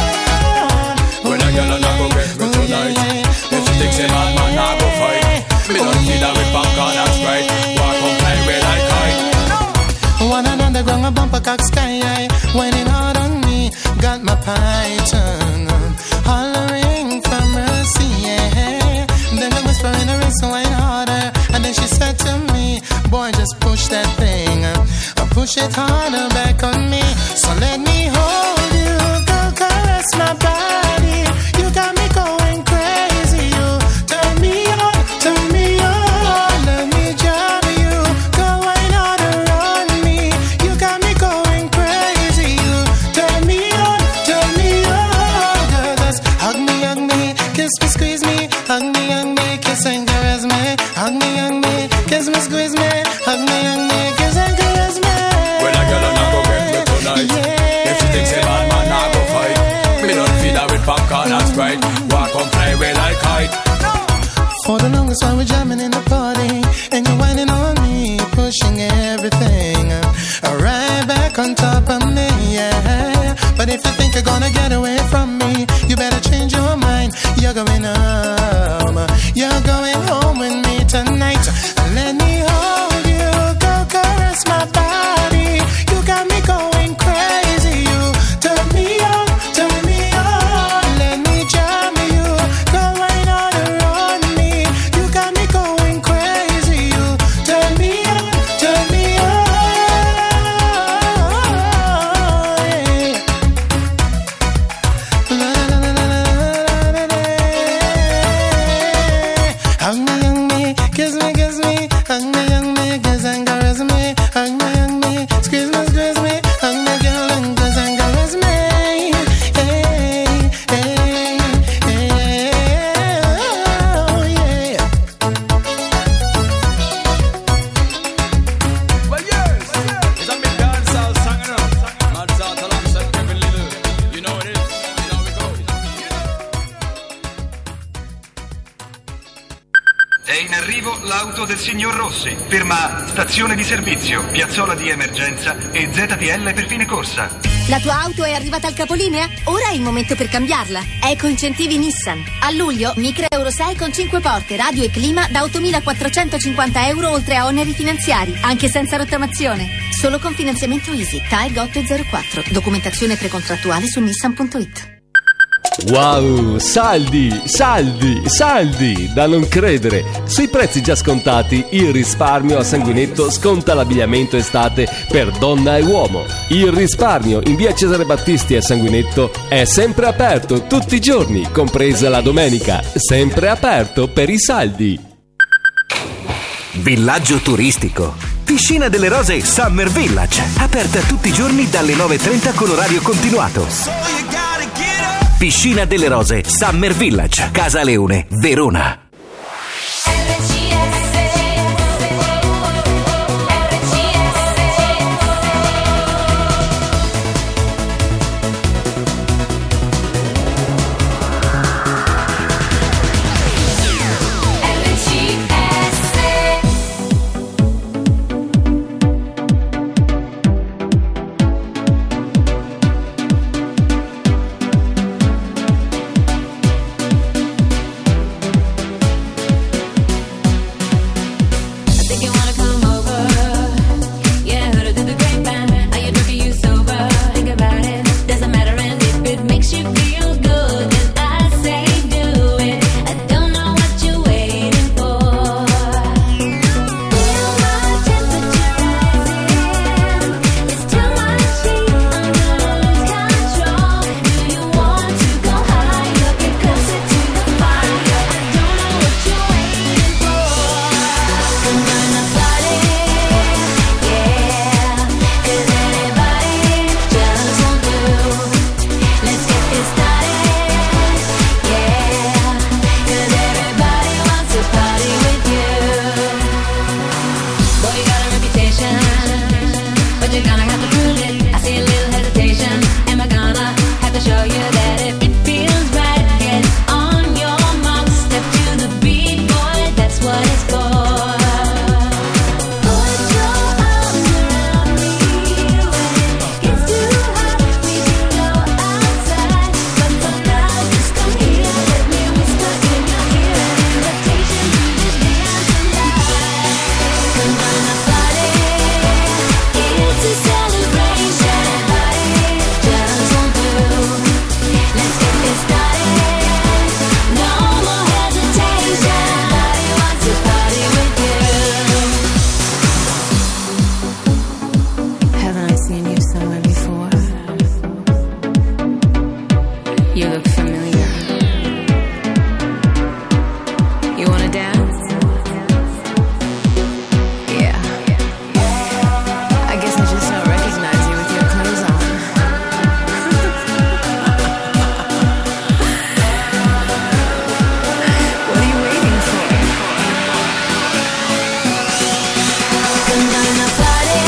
Speaker 14: on.
Speaker 1: When a girl and I go get me tonight, if she thinks a man, man, I go fight. Me don't feel that with popcorn and Sprite. Walk on play with like kite.
Speaker 14: One and underground, a bumper cock sky high, whining hard on me, got my python hollering for mercy, yeah. Then the whisper in her ear, so wine harder, and then she said to me, boy, just push that thing, uh, push it harder back on me. So let me hold you, go caress my body. You got me going crazy. You turn me on, turn me on. Let me jam you, go wine harder on me. You got me going crazy. You turn me on, turn me on. Girl, just hug me, hug me, kiss me, squeeze me, hug me, hug me, kiss and caress me, hug me, hug me, kiss me, squeeze me, hug me, hug me, kiss and caress me.
Speaker 1: When a girl and I go get me tonight, if she thinks a man, man, I go fight. Me don't feel that with popcorn and Sprite. Walk on play with like kite.
Speaker 14: For the longest while we're jamming in the party, and you're whining on me, pushing everything uh, right back on top of me, yeah. But if you think you're gonna get away from me, you better change your mind. You're going home, you're going home with me tonight. Let me hold you, go caress my body. You got me going crazy. You turn me on, turn me on. Let me jam you, go right all around me. You got me going crazy. You turn me on, turn me on. Yeah. La, la, la, la, la, la, la, la. Hug me, hug me, kiss me, kiss me, hug me, hug me, kiss and caress me, hug me, hug me, squeeze me, squeeze me, hug me, girl, and kiss and caress me. Hey, hey, hey, oh, yeah.
Speaker 1: Well, yes, it's a big dancehall song, you know. Mad South alongside Kevin Little. You know it is. You know we go.
Speaker 15: È in arrivo l'auto del signor Rossi. Firma stazione di servizio, piazzola di emergenza e Z T L per fine corsa.
Speaker 16: La tua auto è arrivata al capolinea? Ora è il momento per cambiarla. Eco incentivi Nissan. A luglio, Micra Euro sei con cinque porte, radio e clima da ottomilaquattrocentocinquanta euro oltre a oneri finanziari, anche senza rottamazione. Solo con finanziamento Easy, T A E G otto zero quattro. Documentazione precontrattuale su nissan punto it.
Speaker 3: Wow, saldi, saldi, saldi, da non credere. Sui prezzi già scontati, il risparmio a Sanguinetto sconta l'abbigliamento estate per donna e uomo. Il risparmio in via Cesare Battisti a Sanguinetto è sempre aperto tutti i giorni, compresa la domenica, sempre aperto per i saldi.
Speaker 9: Villaggio turistico. Piscina delle Rose Summer Village, aperta tutti i giorni dalle nove e trenta con orario continuato. Piscina delle Rose Summer Village, Casa Leone, Verona.
Speaker 2: You wanna dance? Yeah. I guess I just don't recognize you with your clothes on. What are you waiting for?
Speaker 5: Come on a party,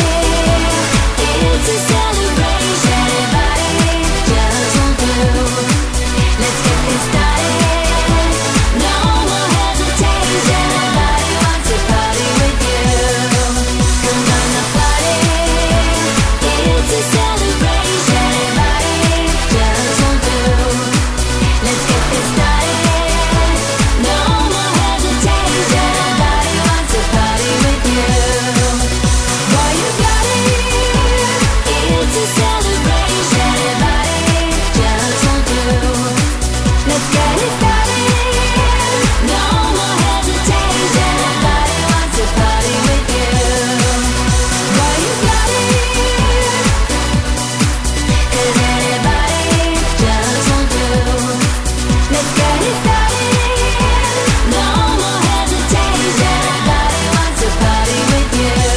Speaker 5: it's a celebration. Everybody just want to. Let's get this started. No more hesitation. Everybody wants to party with you. Come on a party, it's a celebration. Everybody just want to. Let's get this started. No more hesitation. Everybody wants to party with you. Boy, you got it. It's a celebration. Everybody just want to. Let's get it started. No more hesitation. Everybody wants to party with you. Boy, you got it. 'Cause everybody just want to. Let's get it started. No more hesitation. Everybody wants to party with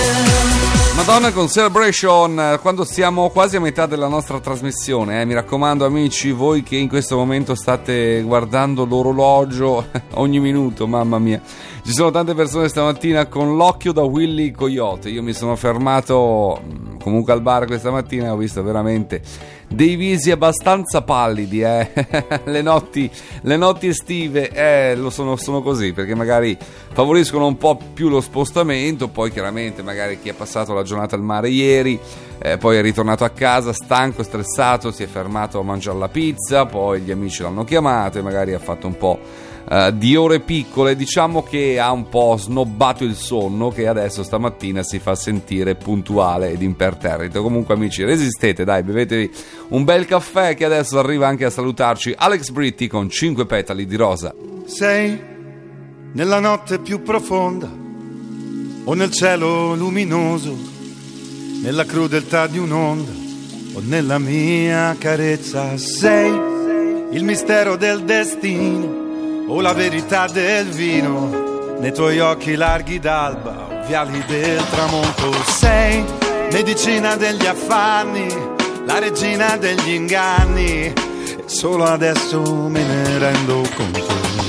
Speaker 5: you.
Speaker 4: Madonna con Celebration, eh, quando siamo quasi a metà della nostra trasmissione, eh, mi raccomando amici, voi che in questo momento state guardando l'orologio ogni minuto, mamma mia, ci sono tante persone stamattina con l'occhio da Willy Coyote. Io mi sono fermato mh, comunque al bar questa mattina e ho visto veramente dei visi abbastanza pallidi, eh. le notti le notti estive eh, lo sono, sono così, perché magari favoriscono un po' più lo spostamento. Poi chiaramente magari chi ha passato la giornata al mare ieri, eh, poi è ritornato a casa stanco, stressato, si è fermato a mangiare la pizza, poi gli amici l'hanno chiamato e magari ha fatto un po' Uh, di ore piccole. Diciamo che ha un po' snobbato il sonno, che adesso stamattina si fa sentire puntuale ed imperterrito. Comunque amici, resistete, dai, bevetevi un bel caffè, che adesso arriva anche a salutarci Alex Britti con cinque petali di rosa.
Speaker 17: Sei nella notte più profonda o nel cielo luminoso, nella crudeltà di un'onda o nella mia carezza. Sei il mistero del destino o la verità del vino, nei tuoi occhi larghi d'alba o viali del tramonto. Sei medicina degli affanni, la regina degli inganni, e solo adesso me ne rendo conto.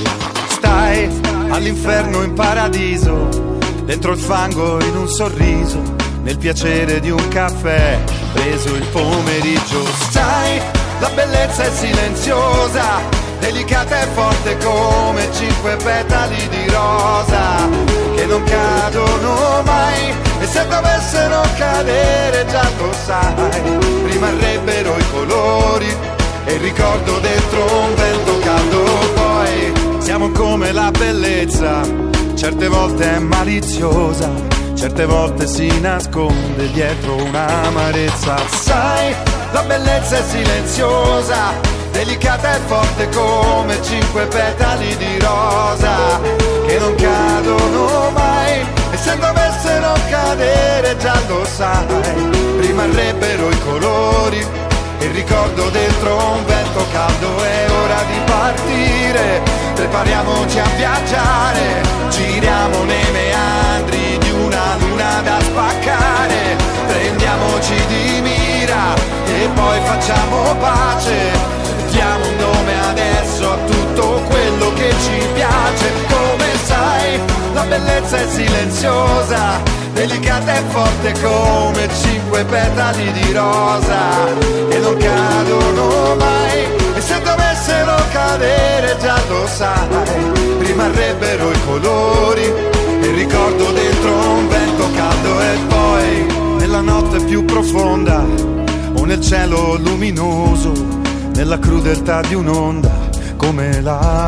Speaker 17: Stai all'inferno in paradiso, dentro il fango in un sorriso, nel piacere di un caffè preso il pomeriggio. Sai, la bellezza è silenziosa, delicata e forte come cinque petali di rosa, che non cadono mai, e se dovessero cadere già lo sai, rimarrebbero i colori e il ricordo dentro un vento caldo. Poi siamo come la bellezza, certe volte è maliziosa, certe volte si nasconde dietro un'amarezza. Sai, la bellezza è silenziosa, delicata e forte come cinque petali di rosa, che non cadono mai, e se dovessero cadere già lo sai, rimarrebbero i colori e il ricordo dentro un vento caldo. È ora di partire, prepariamoci a viaggiare, giriamo nei meandri di una luna da spaccare, prendiamoci di mira e poi facciamo pace. Diamo un nome adesso a tutto quello che ci piace. Come sai, la bellezza è silenziosa, delicata e forte come cinque petali di rosa, che non cadono mai, e se dovessero cadere già lo sai, rimarrebbero i colori e il ricordo dentro un vento caldo. E poi nella notte più profonda o nel cielo luminoso, nella crudeltà di un'onda come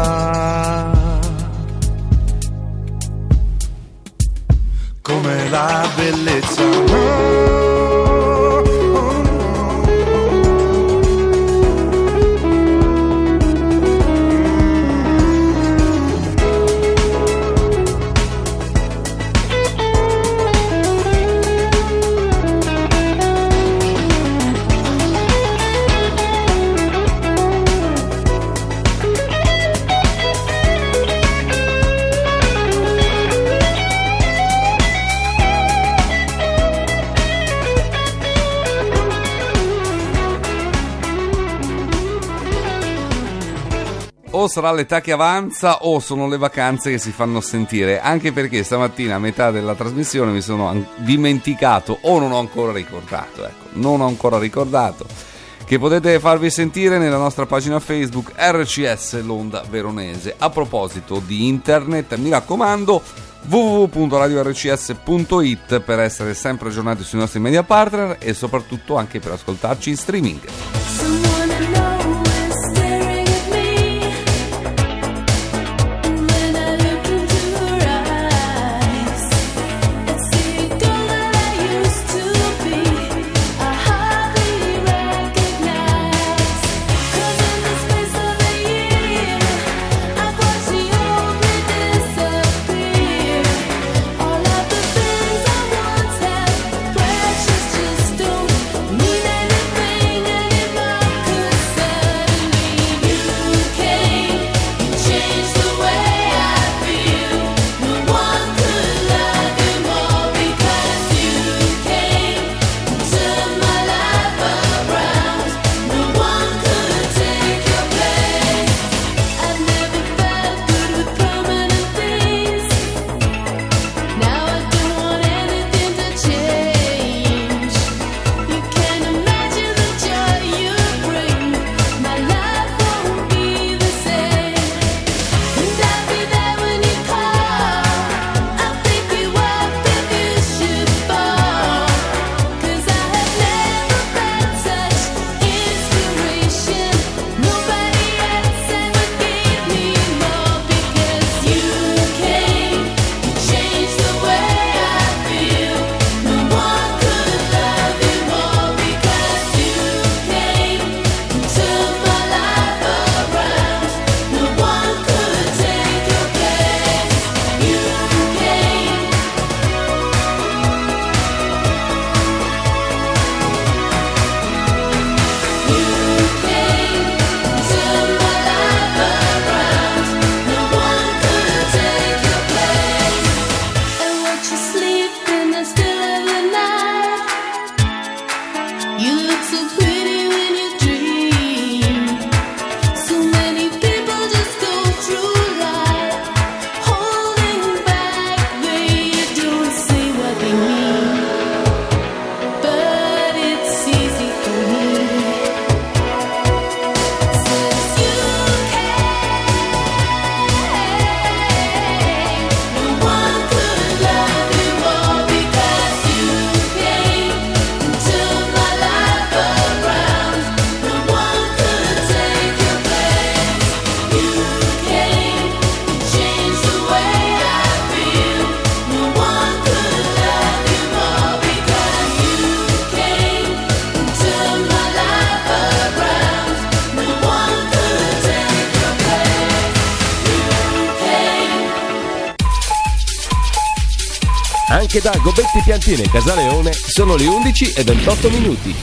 Speaker 17: la come la bellezza.
Speaker 4: o sarà l'età che avanza o sono le vacanze che si fanno sentire, anche perché stamattina a metà della trasmissione mi sono an- dimenticato o non ho ancora ricordato, ecco, non ho ancora ricordato che potete farvi sentire nella nostra pagina Facebook R C S l'Onda Veronese. A proposito di internet, mi raccomando, w w w punto radio r c s punto i t per essere sempre aggiornati sui nostri media partner e soprattutto anche per ascoltarci in streaming.
Speaker 3: Anche da Gobetti Piantine Casaleone sono le undici e ventotto minuti.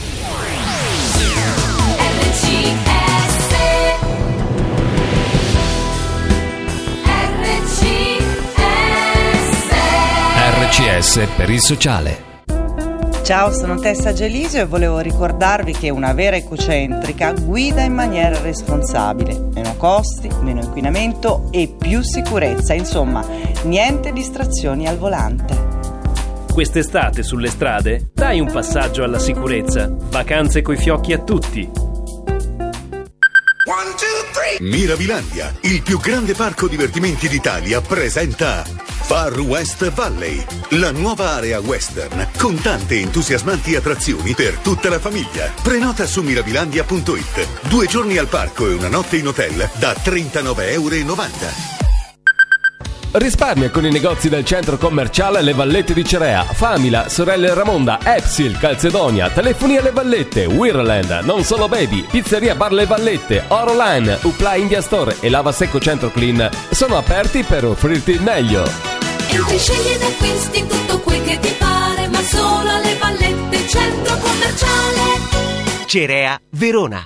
Speaker 3: R C S per il sociale.
Speaker 18: Ciao, sono Tessa Gelisio e volevo ricordarvi che una vera ecocentrica guida in maniera responsabile. Meno costi, meno inquinamento e più sicurezza. Insomma, niente distrazioni al volante.
Speaker 19: Quest'estate sulle strade dai un passaggio alla sicurezza. Vacanze coi fiocchi a tutti.
Speaker 20: Mirabilandia, il più grande parco divertimenti d'Italia, presenta Far West Valley, la nuova area western con tante entusiasmanti attrazioni per tutta la famiglia. Prenota su mirabilandia punto it. Due giorni al parco e una notte in hotel da trentanove euro e novanta.
Speaker 3: Risparmia con i negozi del centro commerciale Le Vallette di Cerea, Famila, Sorelle Ramonda, Epsil, Calzedonia, Telefoni alle Vallette, Wirland, Non Solo Baby, Pizzeria Bar Le Vallette, Oroline, Upla India Store e Lava Secco Centro Clean sono aperti per offrirti il meglio.
Speaker 2: Entri, scegli ed acquisti tutto quel che ti pare, ma solo alle Vallette, centro commerciale
Speaker 9: Cerea, Verona.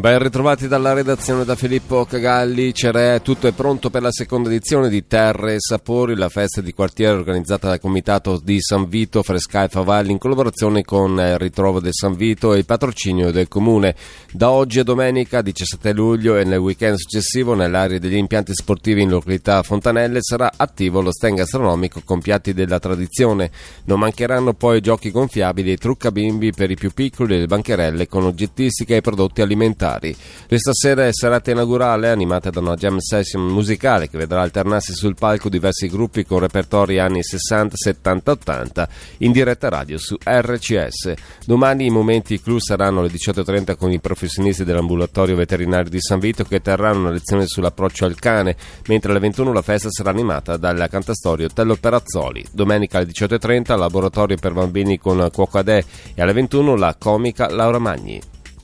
Speaker 3: Ben ritrovati dalla redazione da Filippo Cagalli. Cerea, tutto è pronto per la seconda edizione di Terre e Sapori, la festa di quartiere organizzata dal comitato di San Vito, Frescai e Favalli in collaborazione con il Ritrovo del San Vito e il patrocinio del comune. Da oggi a domenica diciassette luglio e nel weekend successivo nell'area degli impianti sportivi in località Fontanelle sarà attivo lo stand gastronomico con piatti della tradizione. Non mancheranno poi giochi gonfiabili e truccabimbi per i più piccoli e le bancherelle con oggettistica e prodotti alimentari. Questa sera è serata inaugurale animata da una jam session musicale che vedrà alternarsi sul palco diversi gruppi con repertori anni sessanta, settanta, ottanta in diretta radio su R C S. Domani i momenti clou saranno alle diciotto e trenta con i professionisti dell'ambulatorio veterinario di San Vito che terranno una lezione sull'approccio al cane, mentre alle ventuno la festa sarà animata dal cantastorio Tello Perazzoli. Domenica alle diciotto e trenta laboratorio per bambini con Cuoco Adè e alle ventuno la comica Laura Magni.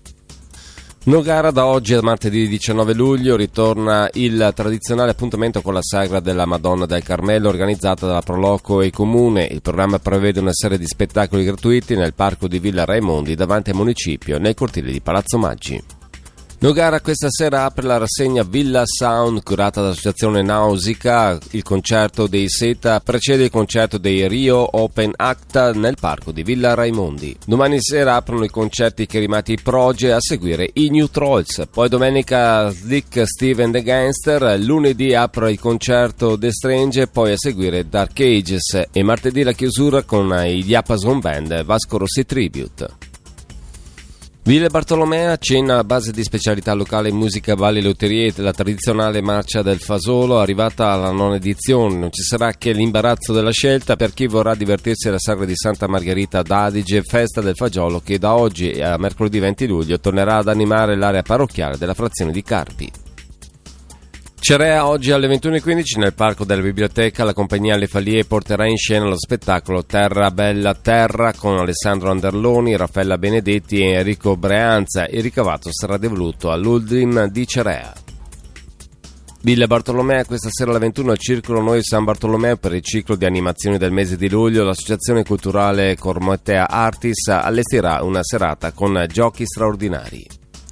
Speaker 3: Nogara, da oggi a martedì diciannove luglio ritorna il tradizionale appuntamento con la sagra della Madonna del Carmelo organizzata dalla Proloco e Comune. Il programma prevede una serie di spettacoli gratuiti nel parco di Villa Raimondi davanti al municipio nel cortile di Palazzo Maggi. Nogara questa sera apre la rassegna Villa Sound curata dall'associazione Nausicaa. Il concerto dei Seta precede il concerto dei Rio Open Act nel parco di Villa Raimondi. Domani sera aprono i concerti Chiarimati Proge, a seguire i New Trolls. Poi domenica Slick Steven the Gangster, lunedì apre il concerto The Strange, poi a seguire Dark Ages e martedì la chiusura con i Diapason Band Vasco Rossi Tribute. Villa Bartolomea, cena a base di specialità locale musica, balli e lotterie, la tradizionale marcia del fasolo arrivata alla nona edizione. Non ci sarà che l'imbarazzo della scelta per chi vorrà divertirsi alla sagra di Santa Margherita d'Adige, festa del fagiolo che da oggi a mercoledì venti luglio tornerà ad animare l'area parrocchiale della frazione di Carpi. Cerea, oggi alle ventuno e quindici nel parco della biblioteca la compagnia Le Fallie porterà in scena lo spettacolo Terra Bella Terra con Alessandro Anderloni, Raffaella Benedetti e Enrico Breanza. Il ricavato sarà devoluto all'U L D I M di Cerea. Villa Bartolomea, questa sera alle ventuno al Circolo Noi San Bartolomeo per il ciclo di animazioni del mese di luglio l'associazione culturale Cormotea Artis allestirà una serata con giochi straordinari.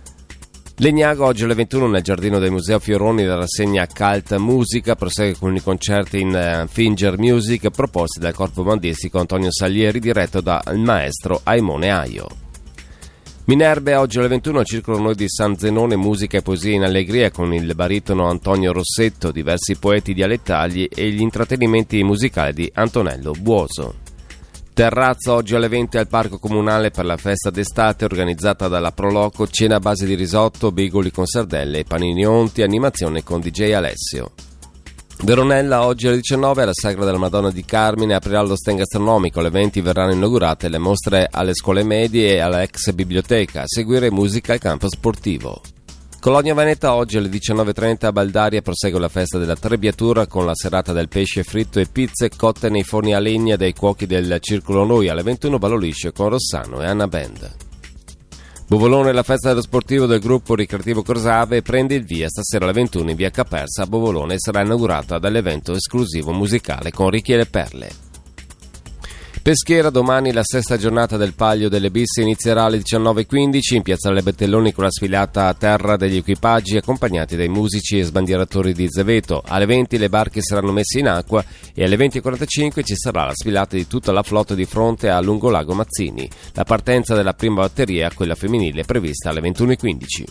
Speaker 3: Legnago, oggi alle ventuno nel giardino del Museo Fioroni la rassegna Cult Musica prosegue con i concerti in Finger Music proposti dal corpo bandistico Antonio Salieri diretto dal maestro Aimone Aio. Minerve, oggi alle ventuno al Circolo Noi di San Zenone musica e poesia in allegria con il baritono Antonio Rossetto, diversi poeti dialettali e gli intrattenimenti musicali di Antonello Buoso. Terrazzo, oggi alle venti al Parco Comunale per la festa d'estate organizzata dalla Proloco, cena a base di risotto, bigoli con sardelle e panini onti, animazione con D J Alessio. Veronella, oggi alle diciannove alla Sagra della Madonna di Carmine aprirà lo stand gastronomico, alle venti verranno inaugurate le mostre alle scuole medie e alla ex biblioteca, a seguire musica al campo sportivo. Colonia Veneta, oggi alle diciannove e trenta a Baldaria prosegue la festa della Trebbiatura con la serata del pesce fritto e pizze cotte nei forni a legna dai cuochi del Circolo Noi. Alle ventuno ballo liscio con Rossano e Anna Band. Bovolone, la festa dello sportivo del gruppo ricreativo Corsave prende il via stasera alle ventuno in via Capersa a Bovolone e sarà inaugurata dall'evento esclusivo musicale con Ricchi e le Perle. Peschiera, domani la sesta giornata del Palio delle Bisse inizierà alle diciannove e quindici in Piazzale Bettelloni con la sfilata a terra degli equipaggi accompagnati dai musici e sbandieratori di Zeveto. Alle venti le barche saranno messe in acqua e alle venti e quarantacinque ci sarà la sfilata di tutta la flotta di fronte a Lungolago Mazzini. La partenza della prima batteria, quella femminile, è prevista alle ventuno e quindici.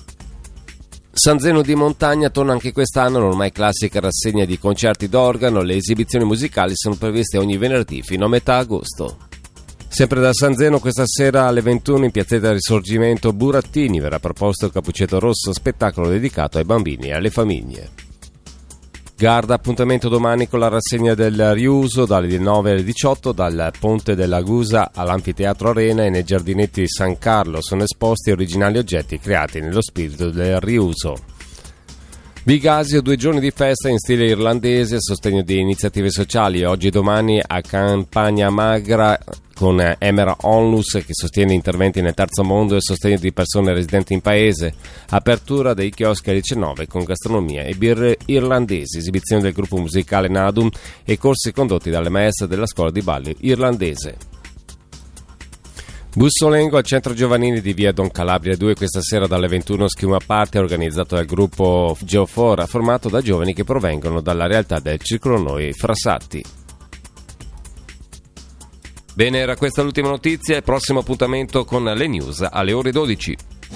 Speaker 3: San Zeno di Montagna torna anche quest'anno l'ormai classica rassegna di concerti d'organo. Le esibizioni musicali sono previste ogni venerdì fino a metà agosto. Sempre da San Zeno questa sera alle ventuno in Piazzetta Risorgimento Burattini verrà proposto il Cappuccetto Rosso, spettacolo dedicato ai bambini e alle famiglie. Garda, appuntamento domani con la rassegna del riuso dalle nove alle diciotto dal Ponte della Gusa all'Anfiteatro Arena e nei giardinetti San Carlo sono esposti originali oggetti creati nello spirito del riuso. Vigasio, due giorni di festa in stile irlandese a sostegno di iniziative sociali. Oggi e domani a Campagna Magra con Emera Onlus che sostiene interventi nel terzo mondo e sostegno di persone residenti in paese. Apertura dei chioschi alle diciannove con gastronomia e birre irlandesi, esibizione del gruppo musicale Nadum e corsi condotti dalle maestre della scuola di ballo irlandese. Bussolengo al centro giovanile di via Don Calabria due questa sera dalle ventuno schiuma party organizzato dal gruppo Geofora formato da giovani che provengono dalla realtà del Circolo Noi Frassati. Bene, era questa l'ultima notizia, il prossimo appuntamento con le news alle ore dodici.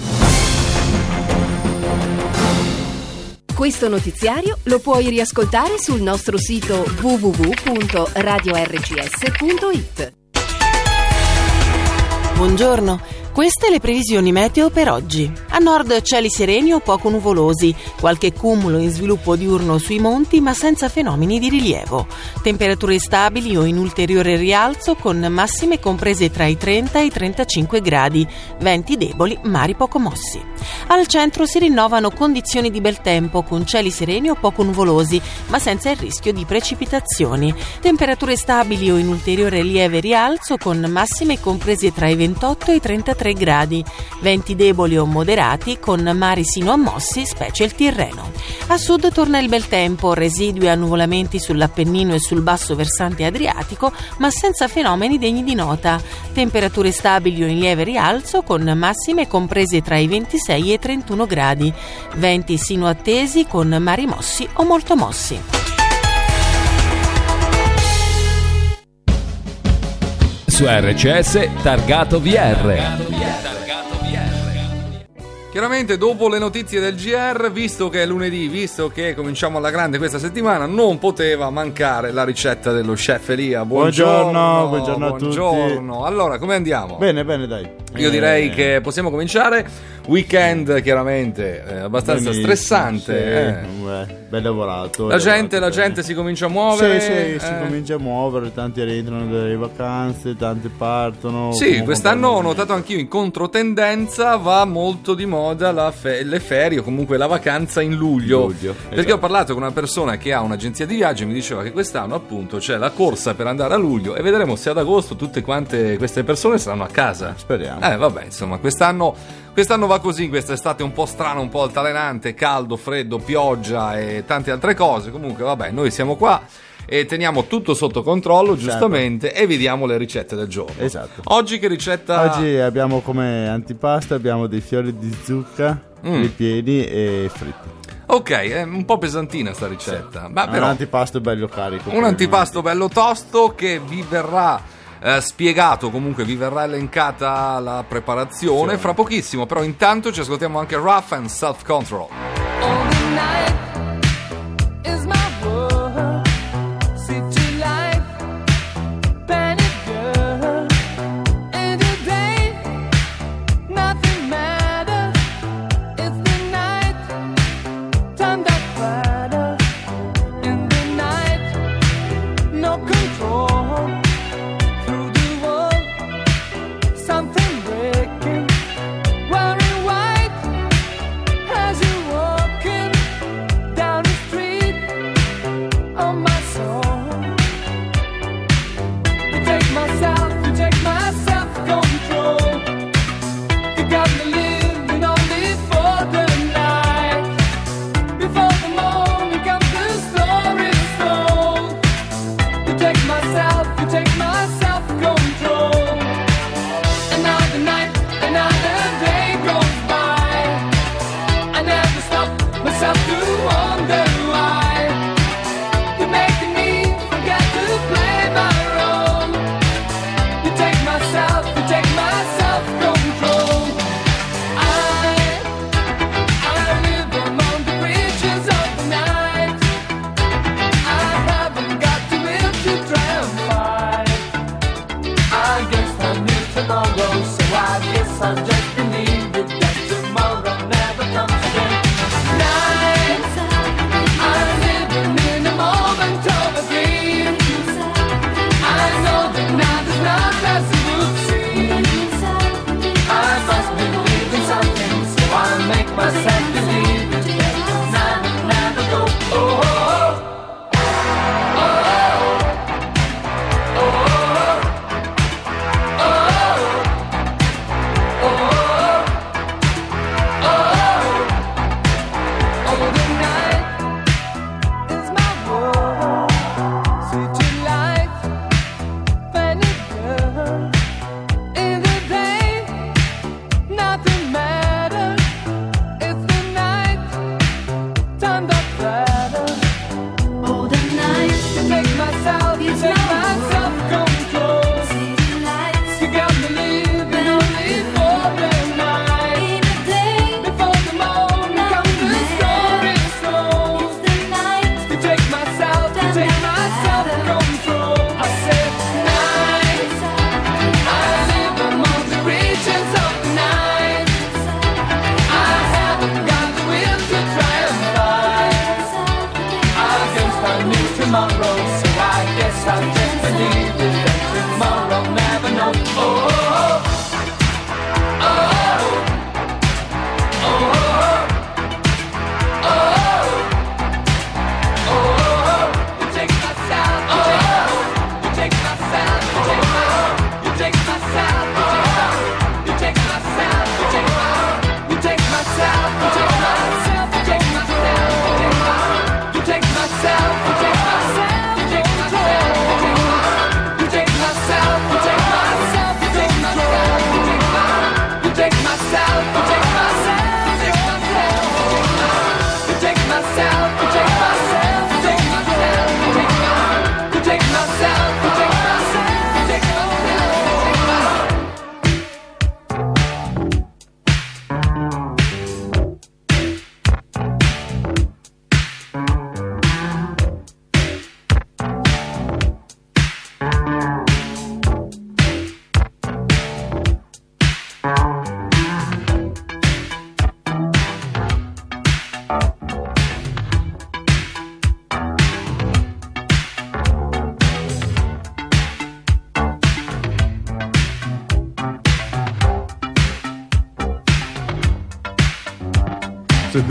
Speaker 10: Questo notiziario lo puoi riascoltare sul nostro sito w w w punto radio r c s punto i t.
Speaker 21: Buongiorno, queste le previsioni meteo per oggi. A nord cieli sereni o poco nuvolosi, qualche cumulo in sviluppo diurno sui monti ma senza fenomeni di rilievo. Temperature stabili o in ulteriore rialzo con massime comprese tra i trenta e i trentacinque gradi, venti deboli, mari poco mossi. Al centro si rinnovano condizioni di bel tempo con cieli sereni o poco nuvolosi ma senza il rischio di precipitazioni. Temperature stabili o in ulteriore lieve rialzo con massime comprese tra i ventotto e i trentatré gradi, venti deboli o moderati con mari sino a mossi, specie il Tirreno. A sud torna il bel tempo, residui annuvolamenti sull'Appennino e sul basso versante adriatico, ma senza fenomeni degni di nota. Temperature stabili o in lieve rialzo con massime comprese tra i ventisei e i trentuno gradi, venti sino attesi con mari mossi o molto mossi.
Speaker 3: Su R C S Targato V R.
Speaker 4: Chiaramente dopo le notizie del G R, visto che è lunedì, visto che cominciamo alla grande questa settimana, non poteva mancare la ricetta dello chef Elia. Buongiorno,
Speaker 22: buongiorno, buongiorno a
Speaker 4: buongiorno.
Speaker 22: tutti.
Speaker 4: Allora, come andiamo?
Speaker 22: Bene, bene, dai.
Speaker 4: Io
Speaker 22: Eh,
Speaker 4: direi che possiamo cominciare. Weekend chiaramente eh, abbastanza
Speaker 22: benissimo,
Speaker 4: stressante.
Speaker 22: sì,
Speaker 4: eh.
Speaker 22: beh, ben lavorato.
Speaker 4: La
Speaker 22: ben
Speaker 4: gente, la
Speaker 22: lavorato
Speaker 4: gente si comincia a muovere.
Speaker 22: Sì, sì,
Speaker 4: eh.
Speaker 22: si comincia a muovere, tanti rientrano dalle vacanze, tanti partono.
Speaker 4: Sì,
Speaker 22: comunque
Speaker 4: quest'anno ho
Speaker 22: comprano-
Speaker 4: notato anch'io in controtendenza va molto di moda la fe- le ferie o comunque la vacanza in luglio,
Speaker 22: Luglio,
Speaker 4: perché
Speaker 22: esatto.
Speaker 4: ho parlato con una persona che ha un'agenzia di viaggio e mi diceva che quest'anno appunto c'è la corsa per andare a luglio e vedremo se ad agosto tutte quante queste persone saranno a casa.
Speaker 22: Speriamo.
Speaker 4: Eh vabbè, insomma, quest'anno, quest'anno va così, questa estate un po' strana, un po' altalenante, caldo, freddo, pioggia e tante altre cose. Comunque vabbè, noi siamo qua e teniamo tutto sotto controllo, giustamente, e vi diamo le ricette del giorno.
Speaker 22: Esatto.
Speaker 4: Oggi che ricetta?
Speaker 22: Oggi abbiamo come antipasto abbiamo dei fiori di zucca
Speaker 4: Mm.
Speaker 22: ripieni e fritti.
Speaker 4: Ok, è un po' pesantina sta ricetta, ma
Speaker 22: È
Speaker 4: però
Speaker 22: un antipasto bello carico.
Speaker 4: un antipasto bello tosto che vi verrà eh, spiegato, comunque vi verrà elencata la preparazione
Speaker 22: Sì.
Speaker 4: fra pochissimo, però intanto ci ascoltiamo anche Rough and Self Control.
Speaker 5: Is my world city life, panic girl, and today nothing matters. It's the night, turned up brighter. In the night, no control through the world. Something breaking, wearing white as you walking down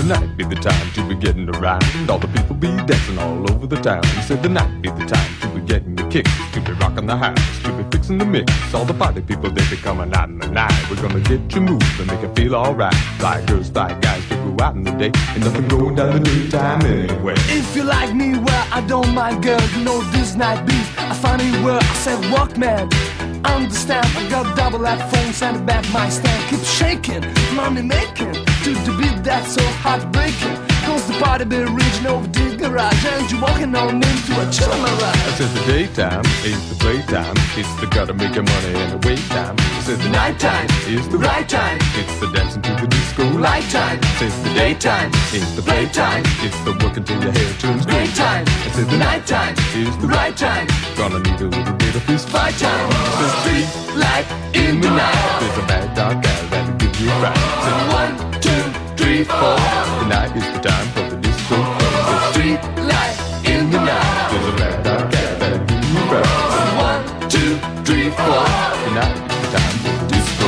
Speaker 6: night be the time to be getting around. All the people be dancing all over the town. He said the night be the time to be getting the kicks, to be rocking the house, to be fixing the mix. All the party people, they be coming out in the night. We're gonna get you moving and make you feel alright. Fly girls, fly guys, to go out in the day. Ain't nothing going down the daytime anyway.
Speaker 5: If you like me, well, I don't mind, girl. You know this night beat. I find it where I said, Walkman. Understand, I got double that phone, send it back my stand. Keep shaking, money making, to the beat that's so heartbreaking. Cause the party be reaching over the garage, and you walking on into a chill mirage.
Speaker 6: I said the daytime is the playtime. It's the gotta make your money and the wait time. I said the nighttime is the right time. It's the dancing to the disco light time. I said the daytime is the playtime. It's the working till your hair turns gray time. I said the nighttime is the right time. Gonna need a little bit of fist fight time. Says street light in the night. There's a bad dog gal that'll give you a fright. Said one, two, three, four. The night is the time for the disco. The street light in the night. There's a bad dog gal that'll give you a fright. Said one, two, three, four. The night is the time for the disco.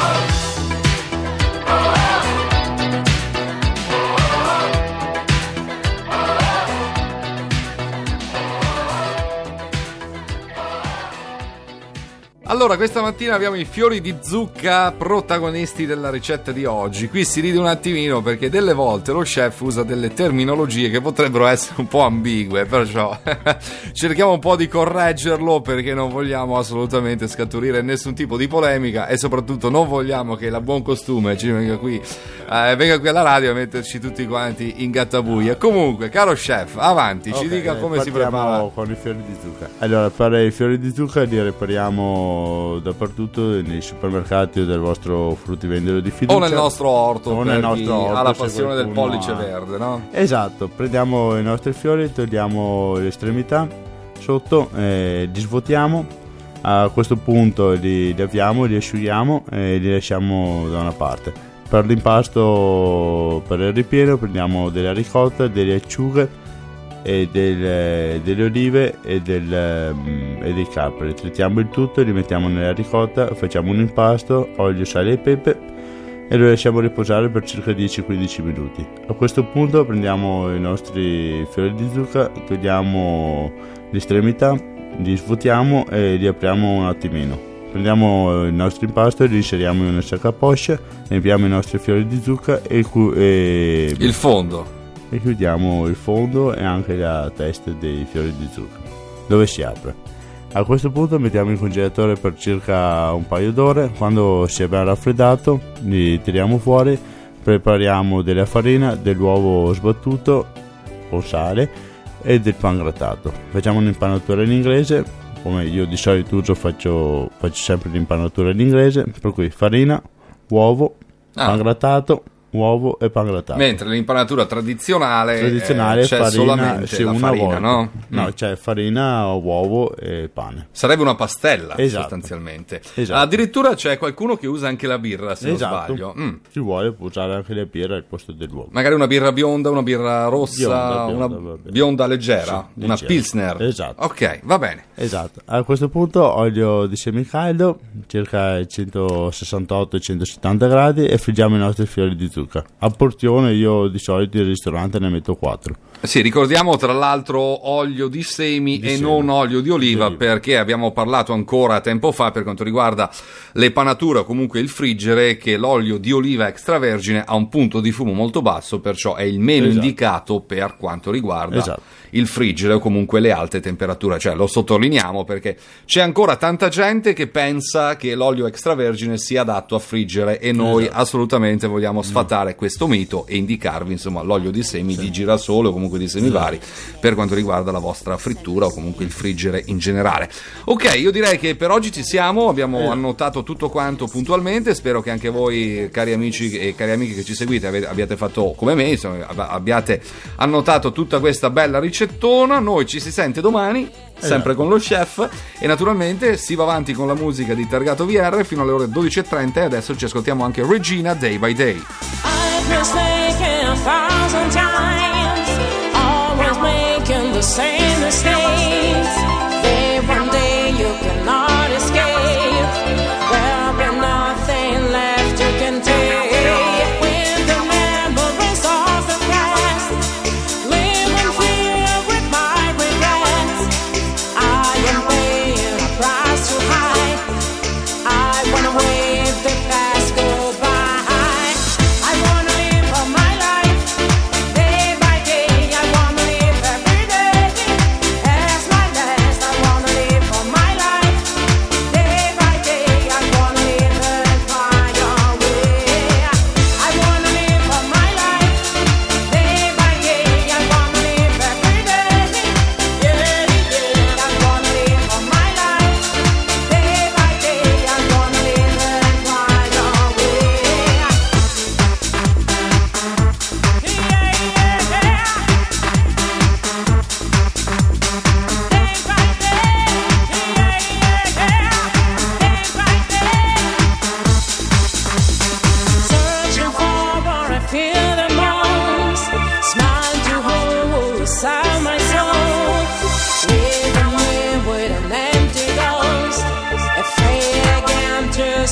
Speaker 4: Allora, questa mattina abbiamo i fiori di zucca protagonisti della ricetta di oggi. Qui si ride un attimino perché delle volte lo chef usa delle terminologie che potrebbero essere un po' ambigue, perciò cerchiamo un po' di correggerlo perché non vogliamo assolutamente scaturire nessun tipo di polemica e soprattutto non vogliamo che la buon costume ci venga qui, eh, venga qui alla radio a metterci tutti quanti in gattabuia. Comunque, caro chef, avanti, ci
Speaker 22: Ok,
Speaker 4: dica come si
Speaker 22: partiamo
Speaker 4: prepara.
Speaker 22: con i fiori di zucca. Allora, per i fiori di zucca li repariamo dappertutto nei supermercati del vostro fruttivendolo di fiducia
Speaker 4: O nel nostro orto,
Speaker 22: o
Speaker 4: per
Speaker 22: nel
Speaker 4: chi
Speaker 22: nostro orto,
Speaker 4: ha la
Speaker 22: se
Speaker 4: passione del
Speaker 22: qualcuno
Speaker 4: pollice
Speaker 22: ha-
Speaker 4: verde, no?
Speaker 22: Esatto, prendiamo i nostri fiori, togliamo le estremità sotto, eh, li svuotiamo. A questo punto li laviamo, li asciughiamo e li lasciamo da una parte. Per l'impasto, per il ripieno, prendiamo della ricotta, delle acciughe e del- delle olive e, del, mm, e dei capri. Trittiamo il tutto, li mettiamo nella ricotta, facciamo un impasto, olio, sale e pepe e lo lasciamo riposare per circa dieci quindici minuti. A questo punto prendiamo i nostri fiori di zucca, togliamo le estremità, li svuotiamo e li apriamo un attimino. Prendiamo il nostro impasto e li inseriamo in una sacca a poscia, riempiamo i nostri fiori di zucca e, cu- e
Speaker 4: il fondo.
Speaker 22: E chiudiamo il fondo e anche la testa dei fiori di zucca, dove si apre. A questo punto mettiamo in congelatore per circa un paio d'ore. Quando si è ben raffreddato li tiriamo fuori, prepariamo della farina, dell'uovo sbattuto con sale e del pan grattato. Facciamo un'impanatura in inglese, come io di solito uso, faccio, faccio sempre l'impanatura in inglese, per cui farina, uovo,
Speaker 4: Ah.
Speaker 22: pan grattato, uovo e pan grattato.
Speaker 4: Mentre l'impanatura tradizionale,
Speaker 22: Tradizionale
Speaker 4: eh, c'è
Speaker 22: farina,
Speaker 4: solamente
Speaker 22: sì,
Speaker 4: la
Speaker 22: una
Speaker 4: farina,
Speaker 22: volta.
Speaker 4: no?
Speaker 22: No,
Speaker 4: Mm.
Speaker 22: c'è farina, uovo e pane.
Speaker 4: Sarebbe una pastella,
Speaker 22: Esatto.
Speaker 4: sostanzialmente.
Speaker 22: Esatto.
Speaker 4: Addirittura c'è qualcuno che usa anche la birra, se
Speaker 22: Esatto.
Speaker 4: non sbaglio. Mm.
Speaker 22: Chi vuole può usare anche la birra al posto dell'uovo.
Speaker 4: Magari una birra bionda, una birra rossa,
Speaker 22: Bionda, bionda,
Speaker 4: una
Speaker 22: va bene.
Speaker 4: bionda leggera,
Speaker 22: Sì,
Speaker 4: una
Speaker 22: leggera.
Speaker 4: pilsner.
Speaker 22: Esatto.
Speaker 4: Ok, va bene.
Speaker 22: Esatto. A questo punto olio di semicaldo, circa centosessantotto centosettanta gradi, e friggiamo i nostri fiori di zucca. A porzione io di solito in ristorante ne metto quattro.
Speaker 4: Sì, ricordiamo tra l'altro olio di semi
Speaker 22: Di
Speaker 4: e
Speaker 22: semi.
Speaker 4: non olio di oliva,
Speaker 22: Di oliva.
Speaker 4: perché abbiamo parlato ancora tempo fa per quanto riguarda le panature o comunque il friggere, che l'olio di oliva extravergine ha un punto di fumo molto basso, perciò è il meno
Speaker 22: Esatto.
Speaker 4: indicato per quanto riguarda
Speaker 22: Esatto.
Speaker 4: il friggere o comunque le alte temperature. Cioè, lo sottolineiamo perché c'è ancora tanta gente che pensa che l'olio extravergine sia adatto a friggere e noi
Speaker 22: Esatto.
Speaker 4: assolutamente vogliamo sfatare questo mito e indicarvi insomma l'olio di semi, di girasole o comunque di semi vari per quanto riguarda la vostra frittura o comunque il friggere in generale. Ok, io direi che per oggi ci siamo, abbiamo
Speaker 22: Eh.
Speaker 4: annotato tutto quanto puntualmente. Spero che anche voi, cari amici e cari amiche che ci seguite, ave- abbiate fatto come me, insomma, ab- abbiate annotato tutta questa bella ricettona. Noi ci si sente domani, sempre con lo chef, e naturalmente si va avanti con la musica di Targato V R fino alle ore dodici e trenta, e adesso ci ascoltiamo anche Regina, Day by Day.
Speaker 8: I've been thinking a thousand times, always making the same mistakes. Day one day you cannot escape. There'll be nothing left you can take. When the memories of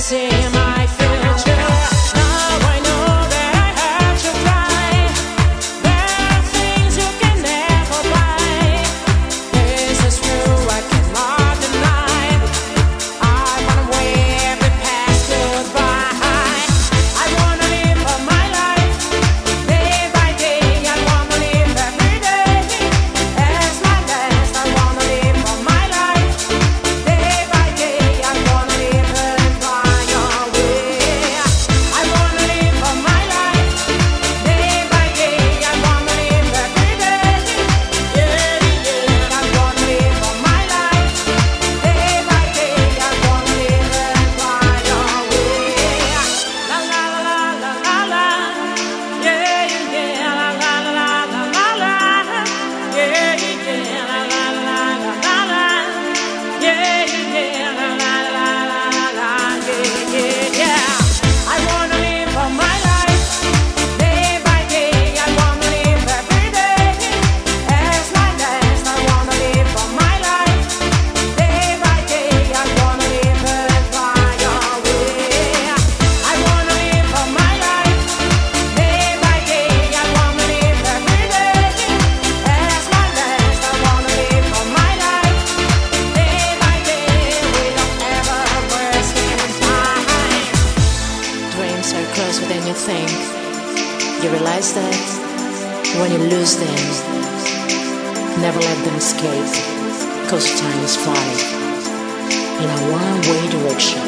Speaker 8: see my future. Now I know that I have to try. There are things you can never buy. This is true, I cannot deny. I wanna wave the past goodbye. I wanna live for my life, day by day. I wanna live every day as my last. I wanna live for my life, day by day. I wanna live and fly away. I wanna live for my life, day by day. I wanna live every day, yeah, yeah. I wanna live for my life, day by day. I wanna live and fly away. La la la la la la, yeah, yeah. La la la la la la, yeah, yeah. La la la la la la, yeah, yeah. La la la la la, yeah, yeah, yeah. I wanna live for my life, day by day. I wanna live every day as my last. I wanna live for my life, day by day. I wanna live and fly away. I wanna live for my life, day by day. I wanna live every day as my last. I wanna live for my life, day by day. Without ever wasting time. Dreams are closer than you think. You realize that when you lose them, never let them escape, cause time is flying in a one-way direction.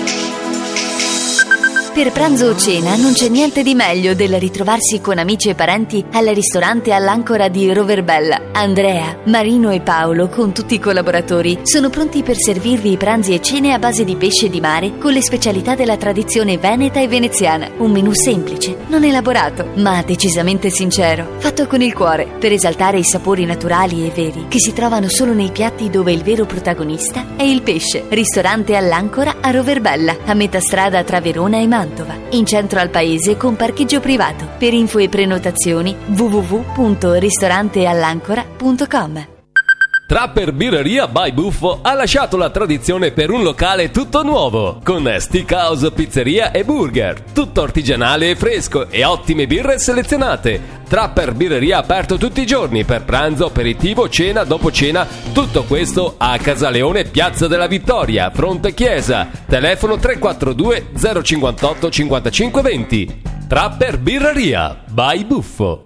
Speaker 7: Per pranzo o cena non c'è niente di meglio del ritrovarsi con amici e parenti al ristorante all'Ancora di Roverbella. Andrea, Marino e Paolo, con tutti i collaboratori, sono pronti per servirvi i pranzi e cene a base di pesce di mare con le specialità della tradizione veneta e veneziana. Un menù semplice, non elaborato, ma decisamente sincero, fatto con il cuore, per esaltare i sapori naturali e veri che si trovano solo nei piatti dove il vero protagonista è il pesce. Ristorante all'Ancora a Roverbella, a metà strada tra Verona e Mantova, in centro al paese con parcheggio privato. Per info e prenotazioni w w w punto ristoranteallancora punto com.
Speaker 3: Trapper Birreria by Buffo ha lasciato la tradizione per un locale tutto nuovo, con steakhouse, pizzeria e burger, tutto artigianale e fresco e ottime birre selezionate. Trapper Birreria aperto tutti i giorni per pranzo, aperitivo, cena, dopo cena, tutto questo a Casaleone, Piazza della Vittoria, fronte chiesa. Telefono tre quattro due zero cinquantotto cinquantacinque venti. Trapper Birreria by Buffo.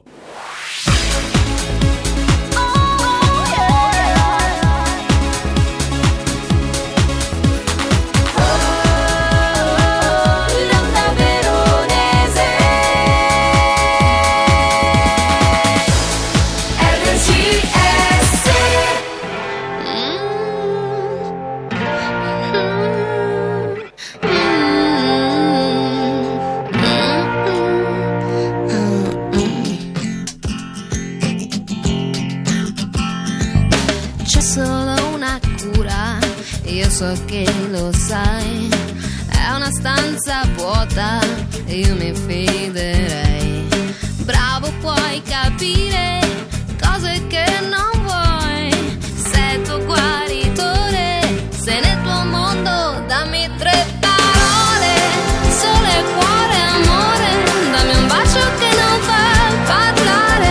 Speaker 2: C'è solo una cura, io so che lo sai, è una stanza vuota, io mi fiderei. Bravo, puoi capire cose che non vuoi, sei tuo guaritore, sei nel tuo mondo, dammi tre parole, sole, cuore, amore, dammi un bacio che non fa parlare.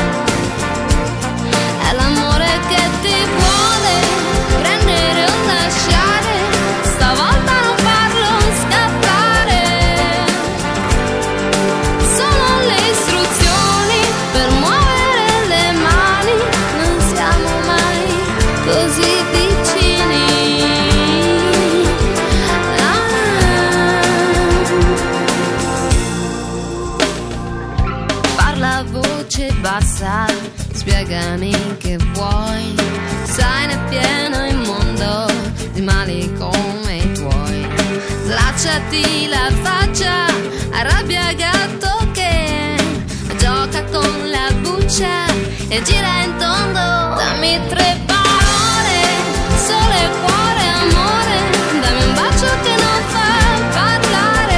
Speaker 2: È l'amore che ti vuole prendere o lasciare, stavolta non farlo scappare. Sono le istruzioni per muovere le mani, non siamo mai così vicini. Ah. Parla a voce bassa, spiegami che vuoi, sai ne è pieno il mondo di mali come i tuoi. Slacciati la faccia, arrabbia gatto che gioca con la buccia e gira in tondo. Dammi tre parole, sole, cuore, amore, dammi un bacio che non fa parlare.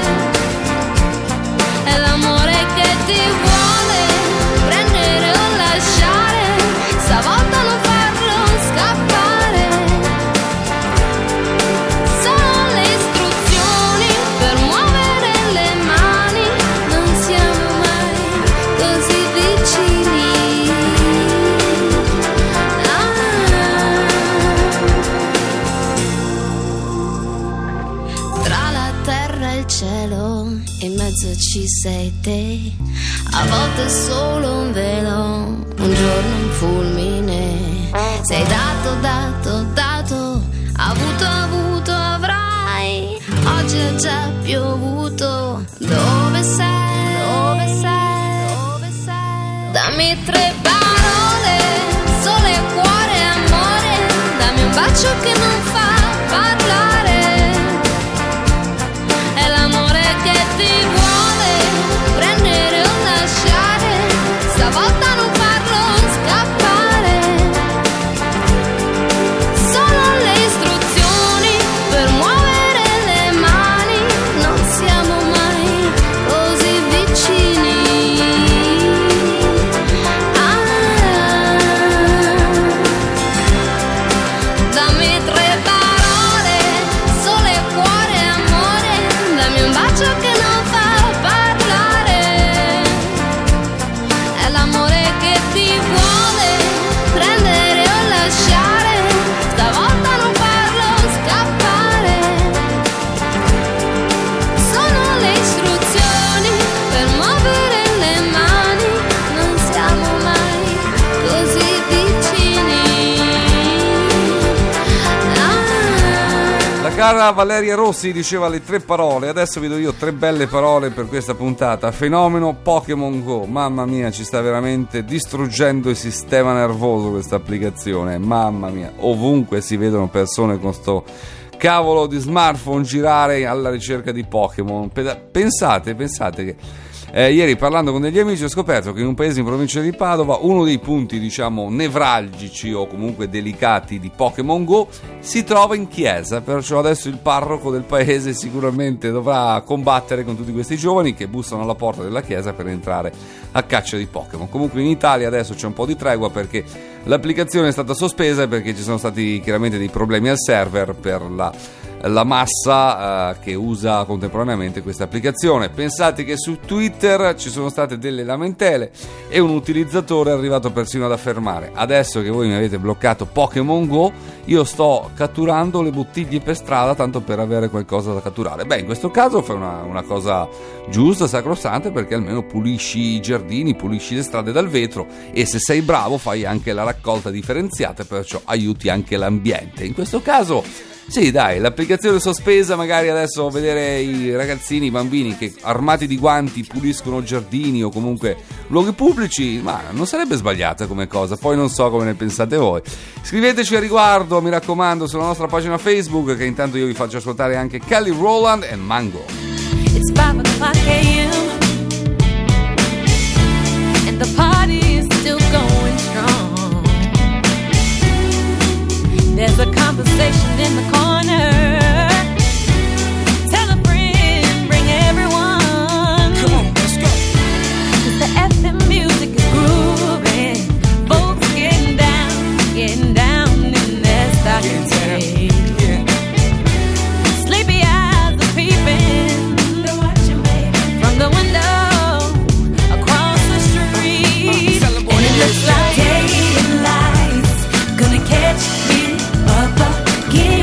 Speaker 2: È l'amore che ti vuole prendere o lasciare, stavolta non farlo scappare. Sono le istruzioni sei te. A volte è solo un velo, un giorno un fulmine. Sei dato, dato, dato, avuto, avuto, avrai. Oggi è già piovuto. Dove sei? Dove sei? Dove sei? Dammi tre parole, sole, cuore, amore. Dammi un bacio che non fa parlare. È l'amore che ti vuole prendere o lasciare. Stavolta non farlo scappare. Sono le istruzioni per muovere le mani. Non siamo mai così vicini. Ah, dammi tre parole, sole, cuore, amore. Dammi un bacio che non fa parlare. È l'amore che ti vuole prendere o lasciare. Stavolta non farlo scappare. Sono le istruzioni per muovere le mani. Non siamo mai così vicini.
Speaker 4: La cara Valeria Rossi diceva le tre parole, adesso vi do io tre belle parole per questa puntata. Fenomeno Pokémon Go, mamma mia, ci sta veramente distruggendo il sistema nervoso questa applicazione, mamma mia, ovunque si vedono persone con sto cavolo di smartphone girare alla ricerca di Pokémon. Peda- Pensate, pensate che Eh, ieri parlando con degli amici ho scoperto che in un paese in provincia di Padova uno dei punti, diciamo, nevralgici o comunque delicati di Pokémon Go si trova in chiesa, perciò adesso il parroco del paese sicuramente dovrà combattere con tutti questi giovani che bussano alla porta della chiesa per entrare a caccia di Pokémon. Comunque in Italia adesso c'è un po' di tregua perché l'applicazione è stata sospesa perché ci sono stati chiaramente dei problemi al server per la la massa uh, che usa contemporaneamente questa applicazione. Pensate che su Twitter ci sono state delle lamentele e un utilizzatore è arrivato persino ad affermare: adesso che voi mi avete bloccato Pokémon Go, io sto catturando le bottiglie per strada tanto per avere qualcosa da catturare. Beh, in questo caso fai una, una cosa giusta, sacrosanta, perché almeno pulisci i giardini, pulisci le strade dal vetro e se sei bravo fai anche la raccolta differenziata, perciò aiuti anche l'ambiente. In questo caso sì, dai, l'applicazione sospesa, magari adesso vedere i ragazzini, i bambini che armati di guanti puliscono giardini o comunque luoghi pubblici, ma non sarebbe sbagliata come cosa, poi non so come ne pensate voi. Scriveteci a riguardo, mi raccomando, sulla nostra pagina Facebook, che intanto io vi faccio ascoltare anche Kelly Rowland e Mango.
Speaker 11: It's five o'clock a.m. and the party is still going strong. There's a conversation in the corner. Tell a friend, bring everyone. Come on, let's go. 'Cause the F M music is grooving. Folks getting down, getting down in their stocking feet. Sleepy eyes are peeping. They're watching me from the window across the street. And it looks like daylight's gonna catch me up again.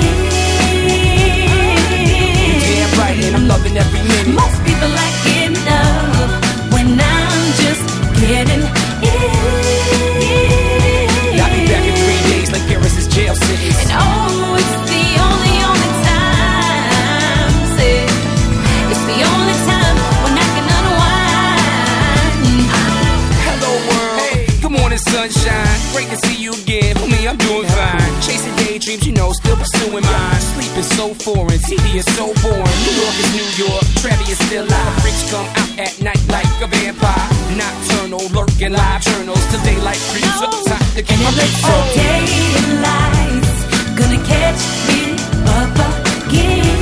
Speaker 11: Yeah, right, and I'm loving every minute. Most people like getting up when I'm just getting in. I'll be back in three days like Paris' jail cities. And oh, it's the only, only time, say, it's the only time when I can unwind.
Speaker 12: Hello world, hey, good morning sunshine. Great to see you again, homie, I'm doing fine. Chasing daydreams, you know, still pursuing mine. Sleep is so foreign, T V is so boring. New York is New York, Travis is still live. Freaks come out at night like a vampire. Nocturnal, lurking live journals till daylight creeps up. Time to keep my legs on.
Speaker 11: Daylight's gonna catch me up again.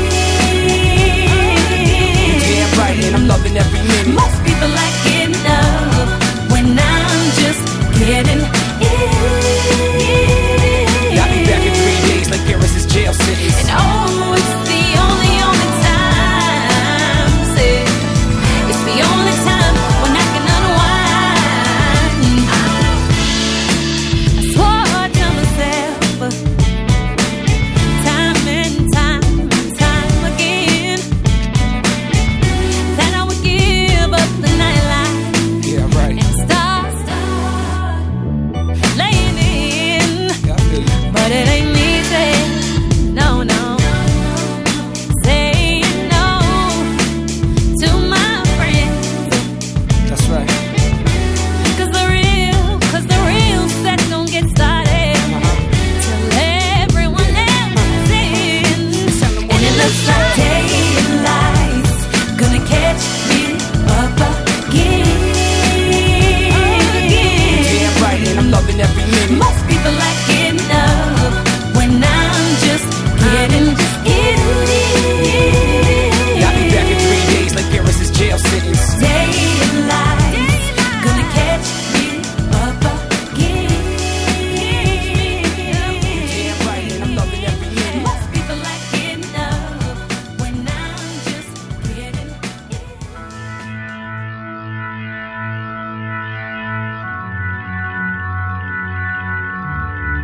Speaker 12: Yeah, right, and I'm loving every minute.
Speaker 11: Most people like getting up when I'm just getting in.
Speaker 12: I'll be back in three days like Paris' jail cities.
Speaker 11: And oh, it's the only, only time, say, it's the only time when I can unwind. I swore to myself, time and time and time again, that I would give up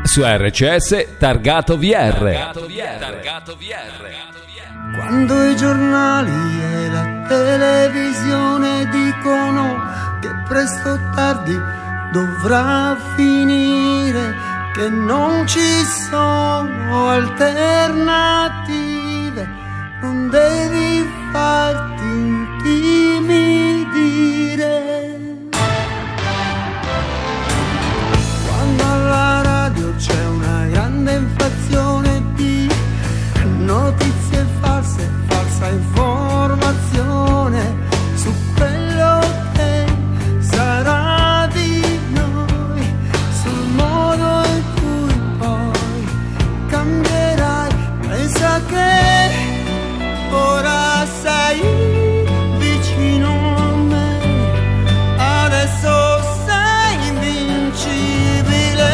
Speaker 3: su R C S Targato V R.
Speaker 5: Quando i giornali e la televisione dicono che presto o tardi dovrà finire, che non ci sono alternative, non devi farti intimidire. Quando alla radio c'è una grande inflazione di notizie false, falsa informazione su quello che sarà di noi, sul modo in cui poi cambierai. Pensa che ora sei vicino a me, adesso sei invincibile,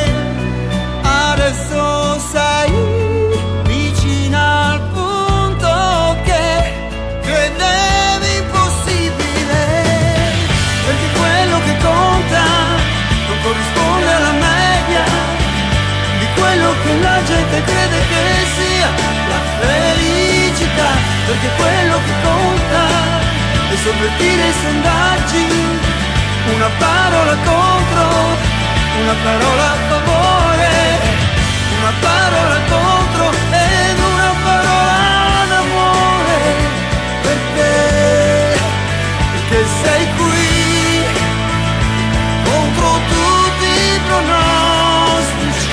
Speaker 5: adesso sei vicina al punto che credevi impossibile, perché quello che conta non corrisponde alla media di quello che la gente crede che sia la felicità, perché quello che conta è sovvertire i sondaggi, una parola contro, una parola a favore, una parola contro ed una parola d'amore, perché, perché sei qui contro tutti i pronostici.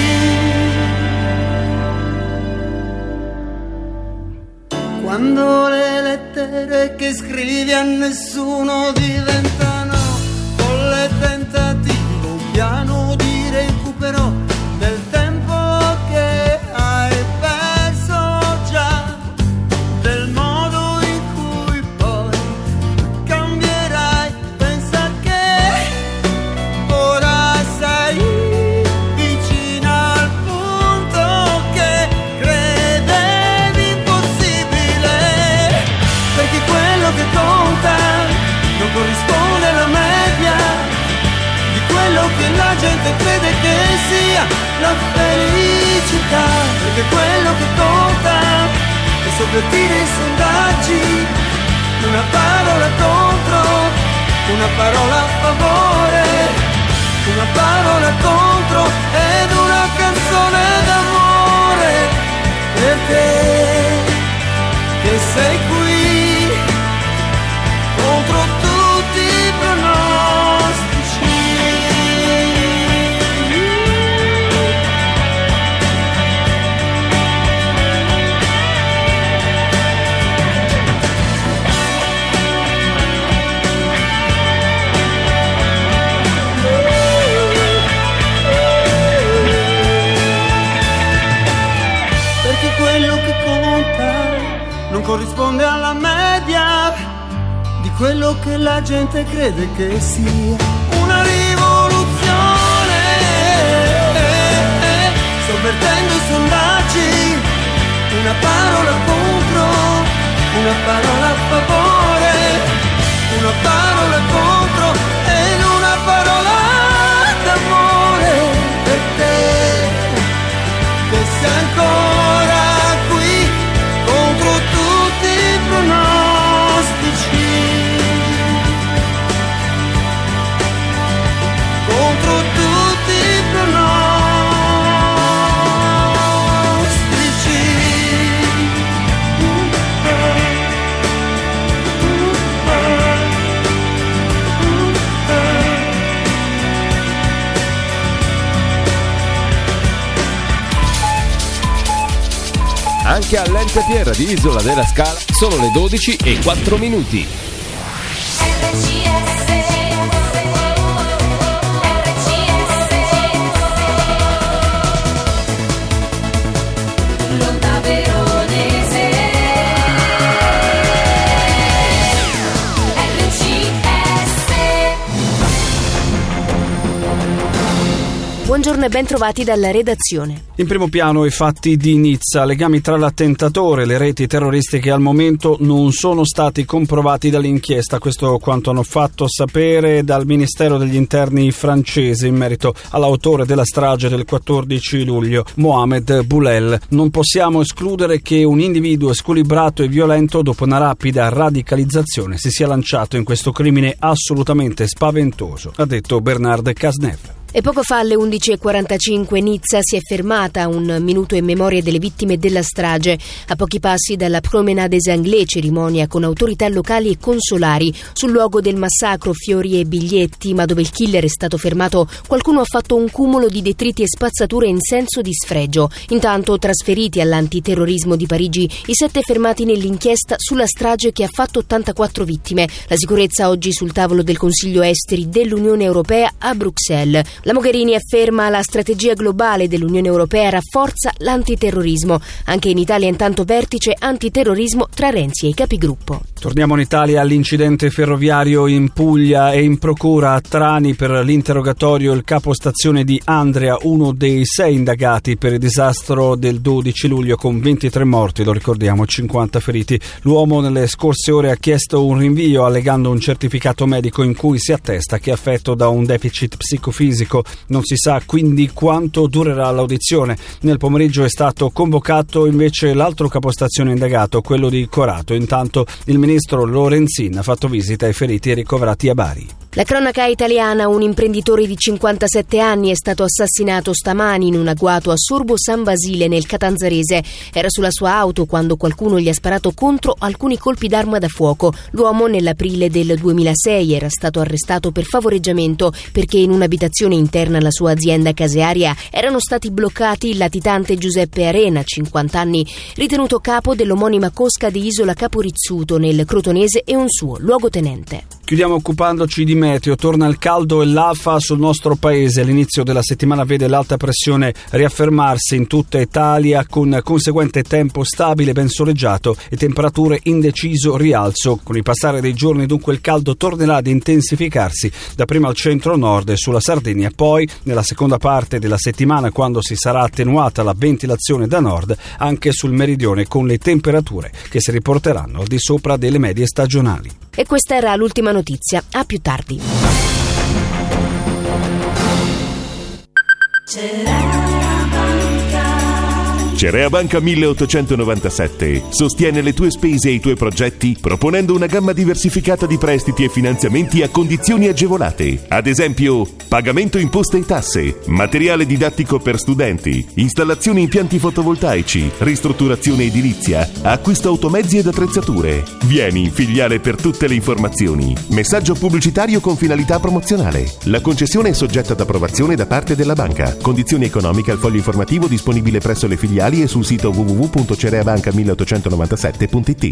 Speaker 5: Quando le lettere che scrivi a nessuno diventano folle tentativo, un piano di recupero del tempo che hai perso già, del modo in cui poi cambierai. Pensa che ora sei vicina al punto che credevi impossibile, perché quello che conta non corrisponde alla media di quello che la gente crede che sia la felicità, perché quello che conta è sovvertire i sondaggi, una parola contro, una parola a favore, una parola contro ed una canzone d'amore, perché che sei qui contro tutti i pronostici. Perché quello che conta non corrisponde alla media di quello che la gente crede che sia una rivoluzione, sovvertendo i sondaggi, una parola contro, una parola a favore, una parola contro ed una parola d'amore, per te che sei ancora qui contro tutti i pronostici, contro tutti i pronostici.
Speaker 3: Anche all'Ente Pierre di Isola della Scala sono le dodici e quattro minuti.
Speaker 2: L'onda veronese R C S.
Speaker 10: Buongiorno e ben trovati dalla redazione.
Speaker 13: In primo piano i fatti di Nizza, legami tra l'attentatore e le reti terroristiche al momento non sono stati comprovati dall'inchiesta, questo quanto hanno fatto sapere dal Ministero degli Interni francese in merito all'autore della strage del quattordici luglio, Mohamed Boulel. Non possiamo escludere che un individuo squilibrato e violento dopo una rapida radicalizzazione si sia lanciato in questo crimine assolutamente spaventoso, ha detto Bernard Cazeneuve.
Speaker 10: E poco fa alle undici e quarantacinque Nizza si è fermata, un minuto in memoria delle vittime della strage, a pochi passi dalla Promenade des Anglais, cerimonia con autorità locali e consolari. Sul luogo del massacro fiori e biglietti, ma dove il killer è stato fermato qualcuno ha fatto un cumulo di detriti e spazzature in senso di sfregio. Intanto trasferiti all'antiterrorismo di Parigi i sette fermati nell'inchiesta sulla strage che ha fatto ottantaquattro vittime. La sicurezza oggi sul tavolo del Consiglio Esteri dell'Unione Europea a Bruxelles. La Mogherini afferma la strategia globale dell'Unione Europea rafforza l'antiterrorismo. Anche in Italia intanto vertice antiterrorismo tra Renzi e i capigruppo.
Speaker 13: Torniamo in Italia all'incidente ferroviario in Puglia e in procura a Trani per l'interrogatorio il capostazione di Andria, uno dei sei indagati per il disastro del dodici luglio con ventitré morti, lo ricordiamo, cinquanta feriti. L'uomo nelle scorse ore ha chiesto un rinvio allegando un certificato medico in cui si attesta che è affetto da un deficit psicofisico. Non si sa quindi quanto durerà l'audizione. Nel pomeriggio è stato convocato invece l'altro capostazione indagato, quello di Corato. Intanto il ministro Lorenzin ha fatto visita ai feriti e ricoverati a Bari.
Speaker 10: La cronaca italiana, un imprenditore di cinquantasette anni è stato assassinato stamani in un agguato a Sorbo San Basile nel Catanzarese. Era sulla sua auto quando qualcuno gli ha sparato contro alcuni colpi d'arma da fuoco. L'uomo nell'aprile del duemilasei era stato arrestato per favoreggiamento perché in un'abitazione interna alla sua azienda casearia erano stati bloccati il latitante Giuseppe Arena, cinquanta anni, ritenuto capo dell'omonima cosca di Isola Caporizzuto nel Crotonese e un suo luogotenente.
Speaker 13: Chiudiamo occupandoci di meteo. Torna il caldo e l'afa sul nostro paese. L'inizio della settimana vede l'alta pressione riaffermarsi in tutta Italia con conseguente tempo stabile, ben soleggiato e temperature in deciso rialzo. Con il passare dei giorni dunque il caldo tornerà ad intensificarsi dapprima al centro-nord e sulla Sardegna, poi nella seconda parte della settimana, quando si sarà attenuata la ventilazione da nord, anche sul meridione, con le temperature che si riporteranno al di sopra delle medie stagionali.
Speaker 10: E questa era l'ultima notizia. A più tardi.
Speaker 14: Cerea Banca milleottocentonovantasette sostiene le tue spese e i tuoi progetti proponendo una gamma diversificata di prestiti e finanziamenti a condizioni agevolate. Ad esempio, pagamento imposte e tasse, materiale didattico per studenti, installazione impianti fotovoltaici, ristrutturazione edilizia, acquisto automezzi ed attrezzature. Vieni in filiale per tutte le informazioni. Messaggio pubblicitario con finalità promozionale. La concessione è soggetta ad approvazione da parte della banca. Condizioni economiche al foglio informativo disponibile presso le filiali e sul sito w w w punto cereabanca milleottocentonovantasette punto i t.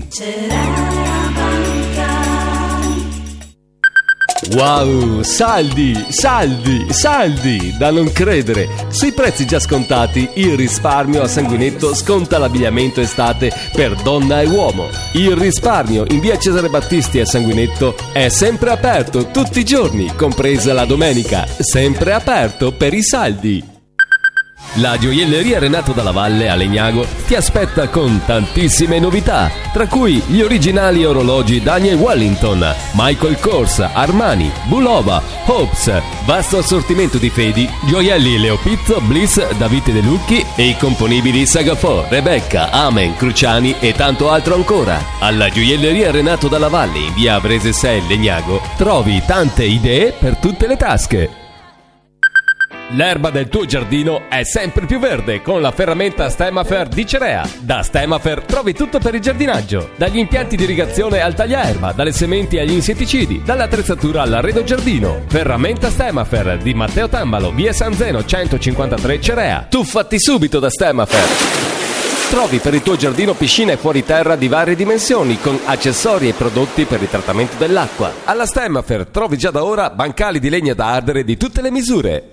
Speaker 3: Wow, saldi, saldi, saldi, da non credere. Sui prezzi già scontati, il risparmio a Sanguinetto sconta l'abbigliamento estate per donna e uomo. Il risparmio in via Cesare Battisti a Sanguinetto è sempre aperto tutti i giorni, compresa la domenica, sempre aperto per i saldi. La gioielleria Renato Dalla Valle a Legnago ti aspetta con tantissime novità, tra cui gli originali orologi Daniel Wellington, Michael Kors, Armani, Bulova, Hopes, vasto assortimento di Fedi, gioielli Leopizzo, Bliss, Davide De Lucchi e i componibili Sagafò, Rebecca, Amen, Cruciani e tanto altro ancora. Alla gioielleria Renato Dalla Valle in via Abrese sei Legnago trovi tante idee per tutte le tasche. L'erba del tuo giardino è sempre più verde con la ferramenta Stemafer di Cerea. Da Stemafer trovi tutto per il giardinaggio, dagli impianti di irrigazione al tagliaerba, dalle sementi agli insetticidi, dall'attrezzatura all'arredo giardino. Ferramenta Stemafer di Matteo Tambalo, via San Zeno centocinquantatré Cerea. Tuffati subito da Stemafer. Trovi per il tuo giardino piscine fuori terra di varie dimensioni con accessori e prodotti per il trattamento dell'acqua. Alla Stemafer trovi già da ora bancali di legna da ardere di tutte le misure.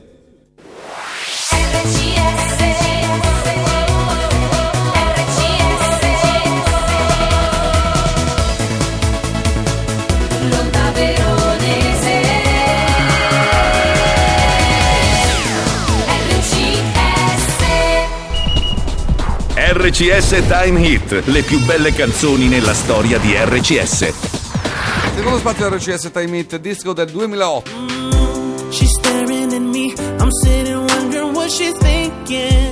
Speaker 2: L'onda veronese
Speaker 20: R C S Time Hit, le più belle canzoni nella storia di R C S.
Speaker 4: Secondo spazio R C S Time Hit, disco del duemilaotto.
Speaker 5: She's staring at me, I'm sitting wondering what she's thinking.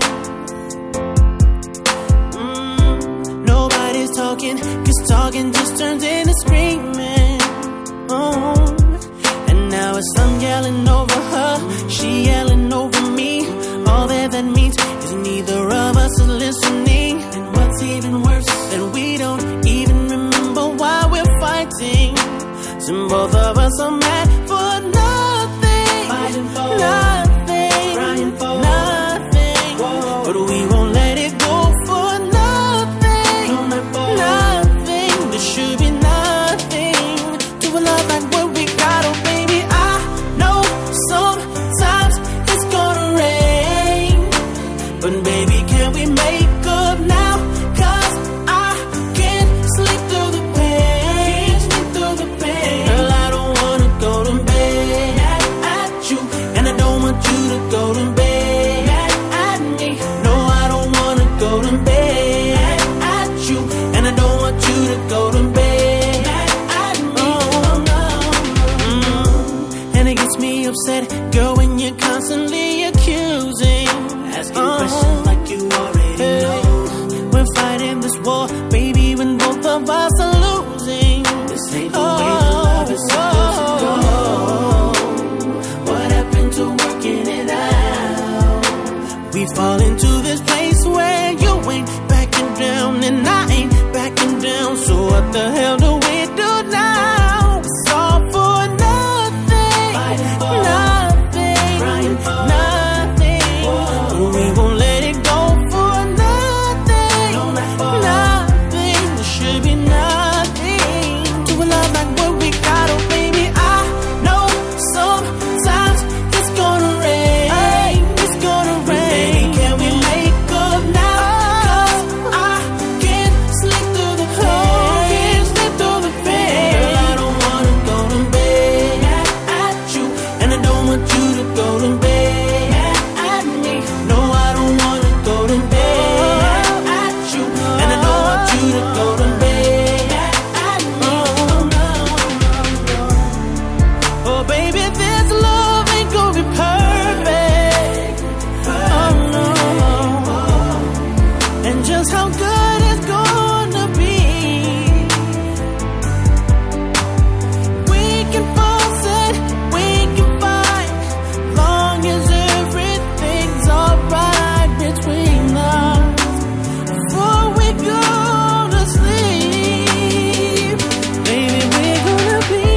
Speaker 5: Mm, nobody's talking, cause talking just turns into screaming. Oh, and now it's I'm yelling over her, she yelling over me. All that that means is neither of us is listening. And what's even worse, that we don't even remember why we're fighting. So both of us are mad for nothing, fighting for nothing, crying for nothing. Whoa. But we won't let it go for nothing, no, not for nothing. There should be nothing to a love like what we got. Oh baby, I know sometimes it's gonna rain, but baby, can we make up now? Cause I can't sleep through the pain, can't sleep through the pain. Girl, I don't wanna go to bed mad at you, and I don't want you to go to bed mad at me. No, I don't wanna go to bed mad at you, and I don't want you to go to bed mad at me. Oh, no. Mm. And it gets me upset, girl, when you're constantly accusing, asking oh. questions like you already hey. know. We're fighting this war, baby, when both of us are losing. This ain't the oh. way the love is supposed to go. What happened to working it out? We fall into this place where you ain't backing down and I ain't backing down. So what the hell do we do now? It's all for nothing, fighting for nothing, crying for nothing. Whoa. We won't let it go for nothing, no, not for nothing. There should be nothing to a love like what we got. Oh baby, I know sometimes it's gonna rain, it's gonna rain. Baby, can we make up now? Cause I can't sleep through the pain, can't sleep through the pain. Girl, I don't wanna go to bed mad at you, and I don't want you to go to bed mad at me. No, I don't wanna go to bed mad at you, and I don't want you to go to bed mad at me. Oh baby, this love ain't gonna be perfect. Oh no. And just how good it's gonna be, we can force it, we can fight, long as everything's alright between us. Before we go to sleep, baby, we're gonna be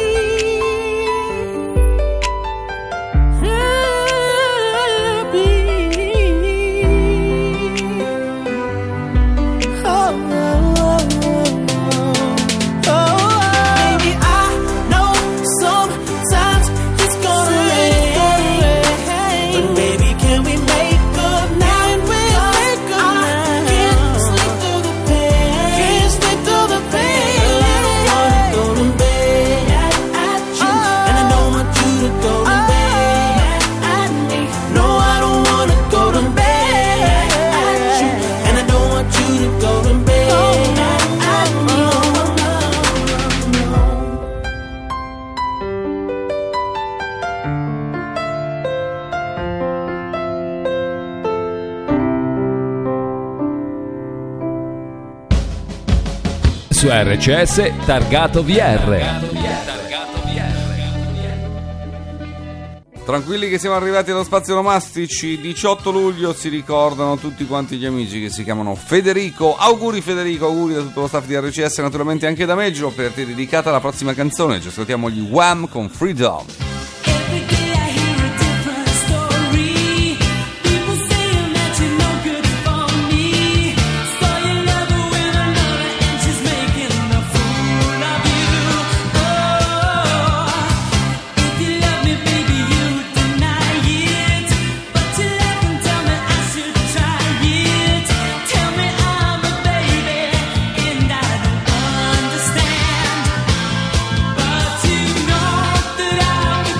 Speaker 5: happy. Oh, oh, oh, oh. Baby, I know sometimes it's gonna rain, but baby, can we make up now? And we'll make up now. Can't sleep through the pain, can't sleep through the pain. Girl, I don't wanna go to bed at you, and I don't want you to go to bed at me. No, I don't wanna go to bed at you, and I don't want you to go to bed at me.
Speaker 3: Su R C S Targato V R.
Speaker 4: Tranquilli che siamo arrivati allo spazio Romastici. Diciotto luglio si ricordano tutti quanti gli amici che si chiamano Federico. Auguri Federico, auguri da tutto lo staff di R C S, naturalmente anche da Meggio. Per te dedicata la prossima canzone, ci ascoltiamo gli Wham con Freedom.
Speaker 5: Understand, but you know that I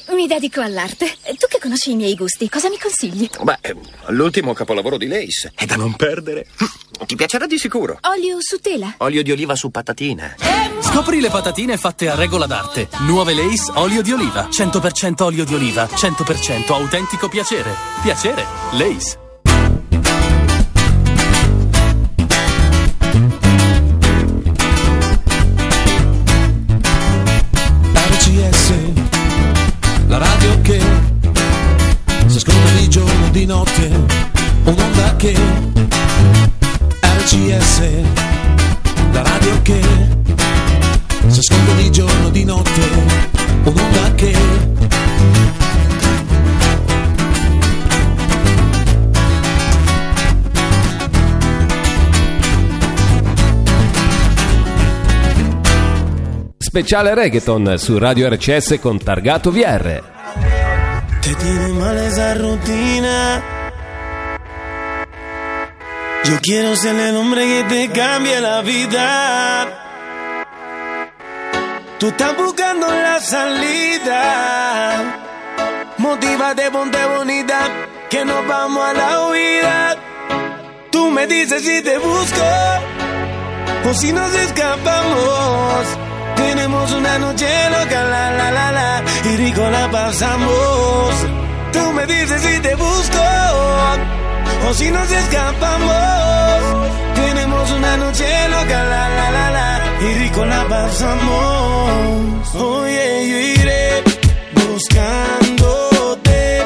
Speaker 16: mi dedico all'arte. Tu che conosci i miei gusti, cosa mi consigli?
Speaker 1: Beh, l'ultimo capolavoro di Lace è da non perdere. Ti piacerà di sicuro.
Speaker 16: Olio su tela.
Speaker 1: Olio di oliva su patatine.
Speaker 15: Scopri le patatine fatte a regola d'arte. Nuove Lace olio di oliva. cento per cento olio di oliva, cento per cento autentico piacere. Piacere, Lace.
Speaker 23: R C S, la radio che si ascolta di giorno, di notte, un'onda che R C S, la radio che si ascolta di giorno, di notte, un'onda che
Speaker 3: Speciale reggaeton su Radio R C S con Targato V R.
Speaker 24: Te tiene mal esa rutina. Yo quiero ser el hombre que te cambie la vida. Tú estás buscando la salida. Motívate, ponte bonita, que nos vamos a la huida. Tú me dices si te busco o si nos escapamos. Tenemos una noche loca, la la la la, y rico la pasamos. Tú me dices si te busco o si nos escapamos. Tenemos una noche loca, la la la la, y rico la pasamos. Oye, yo iré buscándote,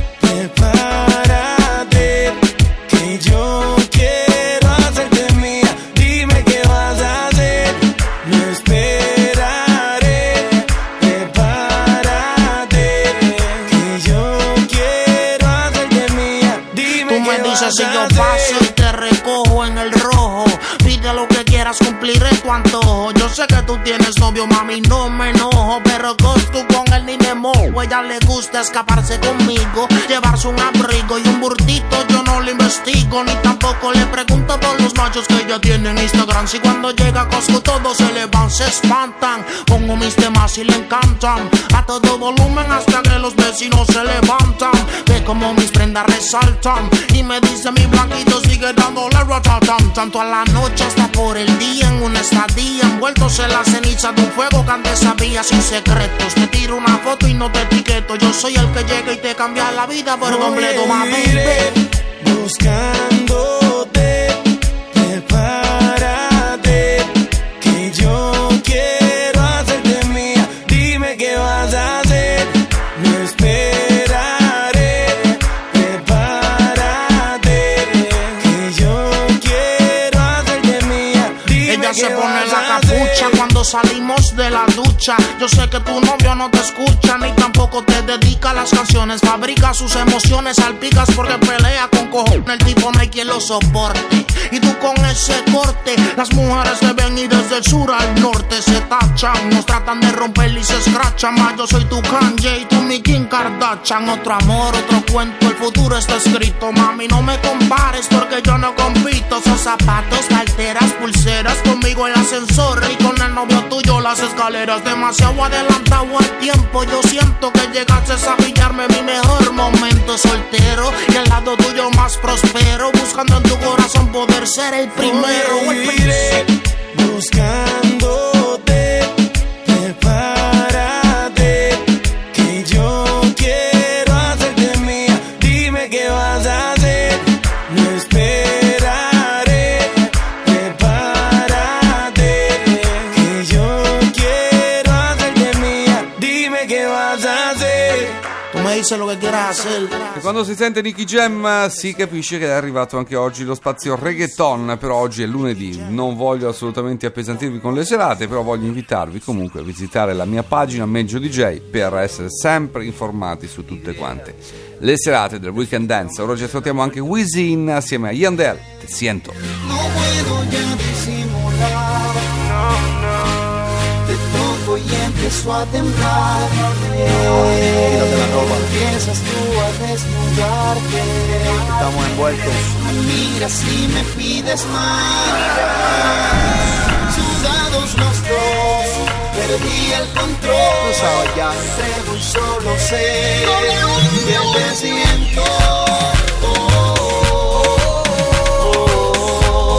Speaker 24: prepárate, que yo quiero hacerte mía. Dime qué vas a hacer, no esperaré. Prepárate, que yo quiero hacerte mía. Dime
Speaker 25: Tú me
Speaker 24: qué
Speaker 25: dices
Speaker 24: vas
Speaker 25: si
Speaker 24: a
Speaker 25: yo
Speaker 24: hacer.
Speaker 25: paso y te recojo en el rojo. Pide lo que quieras, cumpliré tu antojo. Yo sé que tú tienes novio, mami, no me enojo, pero con tú con él ni me mojo. Ella le gusta escaparse conmigo, llevarse un abrigo y un burtito. Yo no le investigo, ni tampoco le pregunto por los machos que ella tiene en Instagram. Si cuando llega a Costco todos se le van, se espantan. Pongo mis temas y le encantan a todo volumen hasta que los vecinos se levantan. Ve como mis prendas resaltan y me dice mi blanquito sigue dándole ratatam. Tanto a la noche hasta por el día, en una estadía, envueltos en la ceniza de un fuego que antes sabía sin secretos. Te tiro una foto y no te etiqueto. Yo soy el que llega y te cambia la vida por completo, mami.
Speaker 24: Buscándote, prepárate, que yo quiero hacerte mía. Dime qué vas a hacer, no esperaré. Prepárate, que yo quiero hacerte mía. Dime
Speaker 25: Ella se
Speaker 24: qué
Speaker 25: pone
Speaker 24: vas
Speaker 25: la
Speaker 24: a
Speaker 25: capucha
Speaker 24: hacer.
Speaker 25: cuando salimos de la ducha. Yo sé que tu novio no te escucha ni tampoco te dedica las canciones. Fabrica sus emociones, salpicas porque pelea con cojones. El tipo no hay quien lo soporte. Y tú con ese corte, las mujeres te ven y desde el sur al norte se tachan. Nos tratan de romper y se escrachan. Más yo soy tu Kanye y tú mi Kim Kardashian. Otro amor, otro cuento, el futuro está escrito. Mami, no me compares porque yo no compito. Son zapatos, carteras, pulseras, conmigo el ascensor y con el novio tuyo las escaleras. Demasiado adelantado al tiempo, yo siento que llegaste a pillarme mi mejor momento. Soltero y al lado tuyo más prospero, buscando en tu corazón poder ser el primero.
Speaker 24: Oye, yo iré buscándote, prepárate, que yo quiero hacerte mía. Dime qué vas a hacer, no esperaré. Prepárate, que yo quiero hacerte mía. Dime qué vas a hacer.
Speaker 25: Tú me dices lo que quieras hacer.
Speaker 4: E quando si sente Nicky Jam si capisce che è arrivato anche oggi lo spazio reggaeton. Però oggi è lunedì, non voglio assolutamente appesantirvi con le serate, però voglio invitarvi comunque a visitare la mia pagina Meggio D J per essere sempre informati su tutte quante le serate del Weekend Dance. Ora ci ascoltiamo anche Wisin assieme a Yandel, Te Siento.
Speaker 5: No puedo ya disimular, no, no. Te toco y empiezo a temblar. Quítate la ropa. Empiezas tú a desnudarte.
Speaker 1: Estamos envueltos.
Speaker 5: Me miras y me pides más. Sudados los dos, perdí el control. Tú sabes ya, entrego y solo sé que te siento. Oh, oh, oh, oh.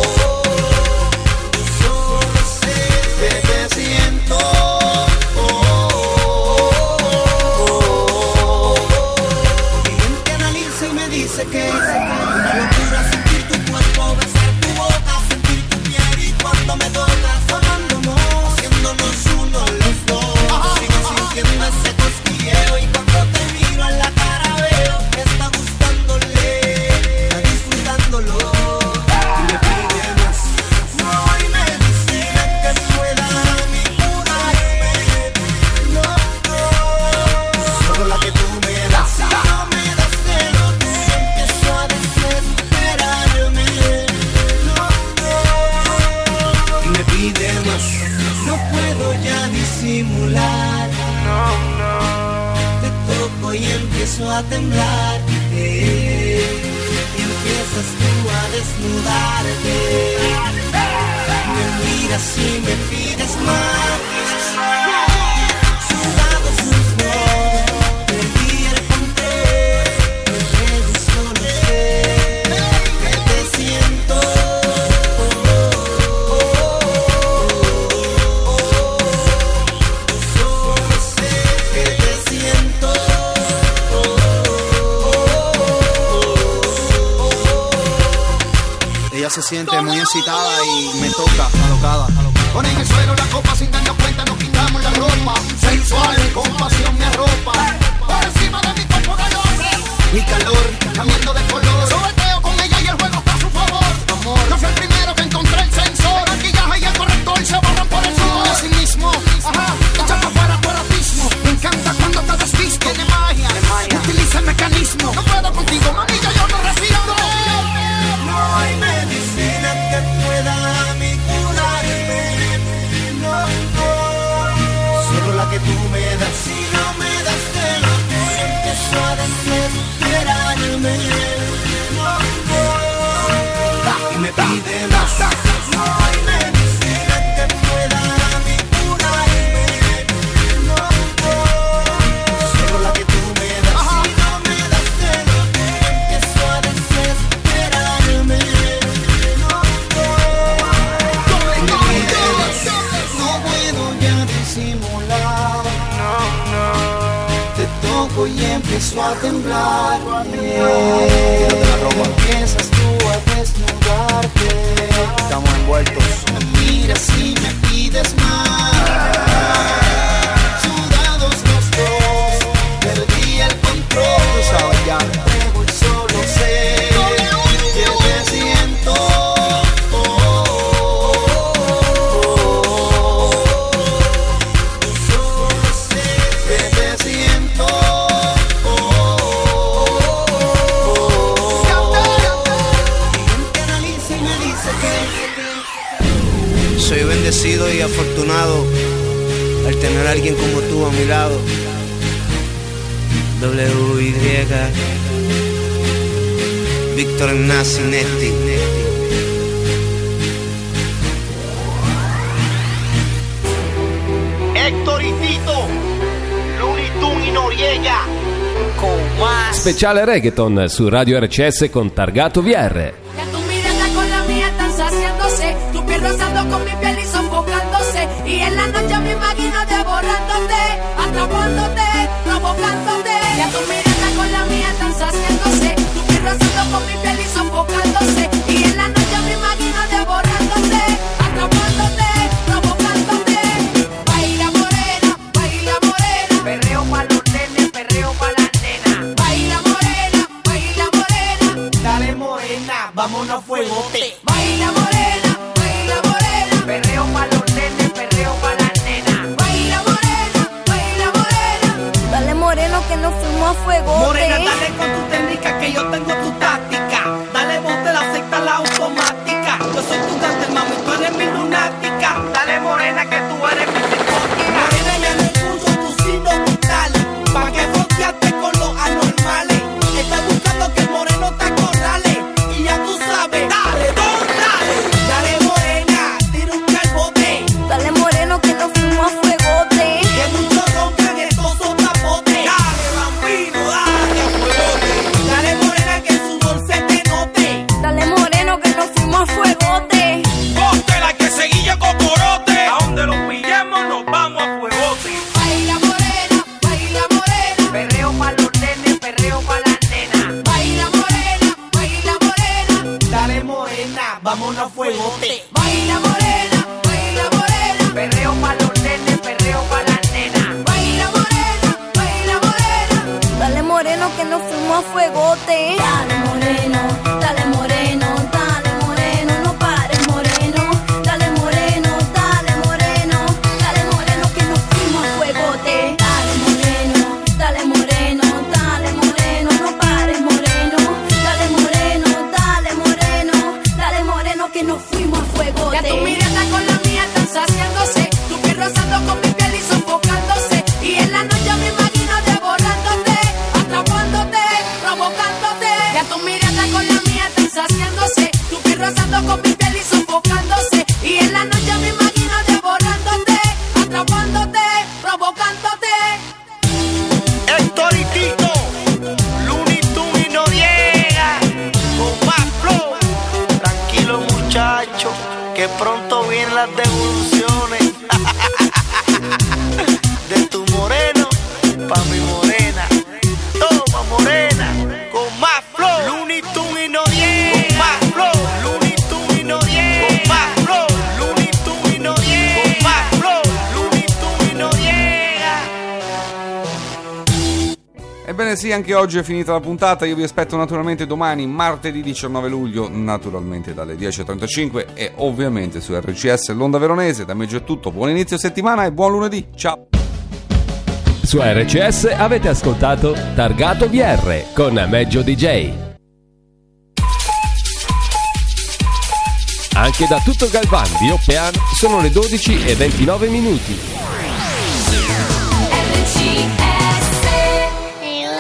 Speaker 5: Solo sé que te siento. Oh, oh, oh, oh. Mi mente analiza y me dice que una locura sentir tu cuerpo, besar tu boca, sentir tu piel y cuando me tocas, amándonos, haciéndonos uno los dos. Sigo sintiendo ese cosquilleo y cuando te miro en la cara veo que está gustándole, está disfrutándolo y me pide más. No, y me dice que pueda mi curarme. No, no, solo la que tú me das. Si no me das de lo que empiezo a desesperarme. No, no, y me pide más. No puedo ya disimular. No, no. Te toco y empiezo a temblar. eh, Y empiezas tú a desnudarte. Me miras y me pides más. Sudados los dos, perdí el control. Entrego y solo sé que te siento. Solo sé que te siento. Ella se siente muy excitada y me toca, alocada. Pone en el suelo la copa sin darnos cuenta, nos quitamos la ropa. Sensual, con pasión me arropa. Por encima de mi cuerpo calor. Mi calor, cambiando de color. Sobreteo con ella y el juego está a su favor. Amor, yo fui el primero que encontré el sensor. Maquillaje y el corrector se borran por el sudor. Así mismo, ajá, echa para afuera tu erotismo. Me encanta cuando te desvisto. Tiene magia, utiliza el mecanismo. No puedo contigo, mami, ya yo no resisto. No hay medicina que pueda a mí curarme. No, no, solo la que tú me das. Si no me das de lo que empiezo a desesperarme. No, no, y me pide más. No hay medicina que pueda a mí curarme. No, no, solo la que tú me das. Si no me das de lo que empiezo a desesperarme. No, no, y me pide más. No puedo ya disimular. No, no, te toco y empiezo a temblar. Eh, Empiezas tú a desnudarte. Estamos envueltos. Me miras y me pides más. Sudados los dos, perdí el control. Tú sabes ya, entrego y solo sé que te siento. Oh, oh, oh, oh. Solo sé que te siento. Oh, oh, oh, oh. Mi mente analiza y me dice que soy bendecido y afortunado al tener a alguien como tú a mi lado. W Y Víctor Nacinetti.
Speaker 9: Héctor y Tito, Looney Tunes y Noriega.
Speaker 3: Speciale reggaeton su Radio R C S con Targato V R.
Speaker 2: Ya tu mirada con la mía están saciándose, tu piel rozando con mi piel y sofocándose. Y en la noche me imagino devorándote, atrapándote, provocándote. Ya tu mirada con la mía están saciándose, tu piel rozando con mi piel y sofocándose. Y en la noche me imagino devorándote, atrapándote, provocándote. Baila morena, baila morena, perreo pa' los nenes, perreo pa' las nenas. Baila morena, baila morena,
Speaker 5: dale morena, vámonos a fuegote.
Speaker 2: baila morena, baila morena,
Speaker 9: Perreo pa' los nenes, perreo pa' las nenas.
Speaker 2: baila morena, baila morena.
Speaker 17: Dale moreno que nos fuimos a fuego.
Speaker 5: Morena, dale con tu técnica que yo tengo tu táctica. Dale bote, la secta, la automática. Yo soy tu gante, mami, tú eres mi lunática.
Speaker 9: Dale morena que tú eres mi psicótica.
Speaker 5: Morena, ya no escucho tu signo vital. Pa' que fronteaste con los anormales. Estás buscando que el moreno te acorrale. Y ya tú sabes, dale, don, dale. Dale morena, tira un calbote.
Speaker 17: Dale moreno que nos fuimos a fuego.
Speaker 25: los nenes, perreo pa' las nenas.
Speaker 2: Baila morena, baila morena,
Speaker 25: Dale morena, vámonos a fuegote.
Speaker 2: baila morena, baila morena,
Speaker 25: Perreo pa' los nenes, perreo pa' las nenas.
Speaker 2: baila morena, baila morena.
Speaker 17: Dale moreno que nos fuimos a fuegote.
Speaker 2: Dale moreno, dale moreno, dale moreno, no pares moreno. Dale moreno, dale moreno, dale moreno que nos fuimos a fuegote. Dale moreno, dale moreno, dale moreno, no pares moreno. Dale moreno, dale moreno, dale moreno que nos fuimos a fuegote. Ya tu mirada con la mía están saciándose, tu piel rozando con mi piel y sofocándose. Y en la noche me imagino devorándote, atrapándote, provocándote. Ya tu mirada con la mía están saciándose, tu piel rozando con mi piel y sofocándose. Y en la noche me imagino devorándote, atrapándote, provocándote.
Speaker 25: Héctor y Tito, Looney Tunes y Noriega, con más flow. Tranquilo muchacho, que pronto vienen las devoluciones. De tu moreno pa' mi morena. Toma morena, con más flow. Looney Tunes y Noriega, con más flow. Looney Tunes y Noriega, con más flow. Looney Tunes y Noriega, con más flow. Looney Tunes y Noriega.
Speaker 4: Ebbene sì, anche oggi è finita la puntata. Io vi aspetto naturalmente domani, martedì diciannove luglio, naturalmente dalle dieci e trentacinque e ovviamente su R C S l'Onda Veronese. Da me già è tutto, buon inizio settimana e buon lunedì, ciao!
Speaker 3: Su R C S avete ascoltato Targato V R con Meggio D J. Anche da tutto Galvan di Oppean sono le dodici e ventinove minuti.
Speaker 2: R C S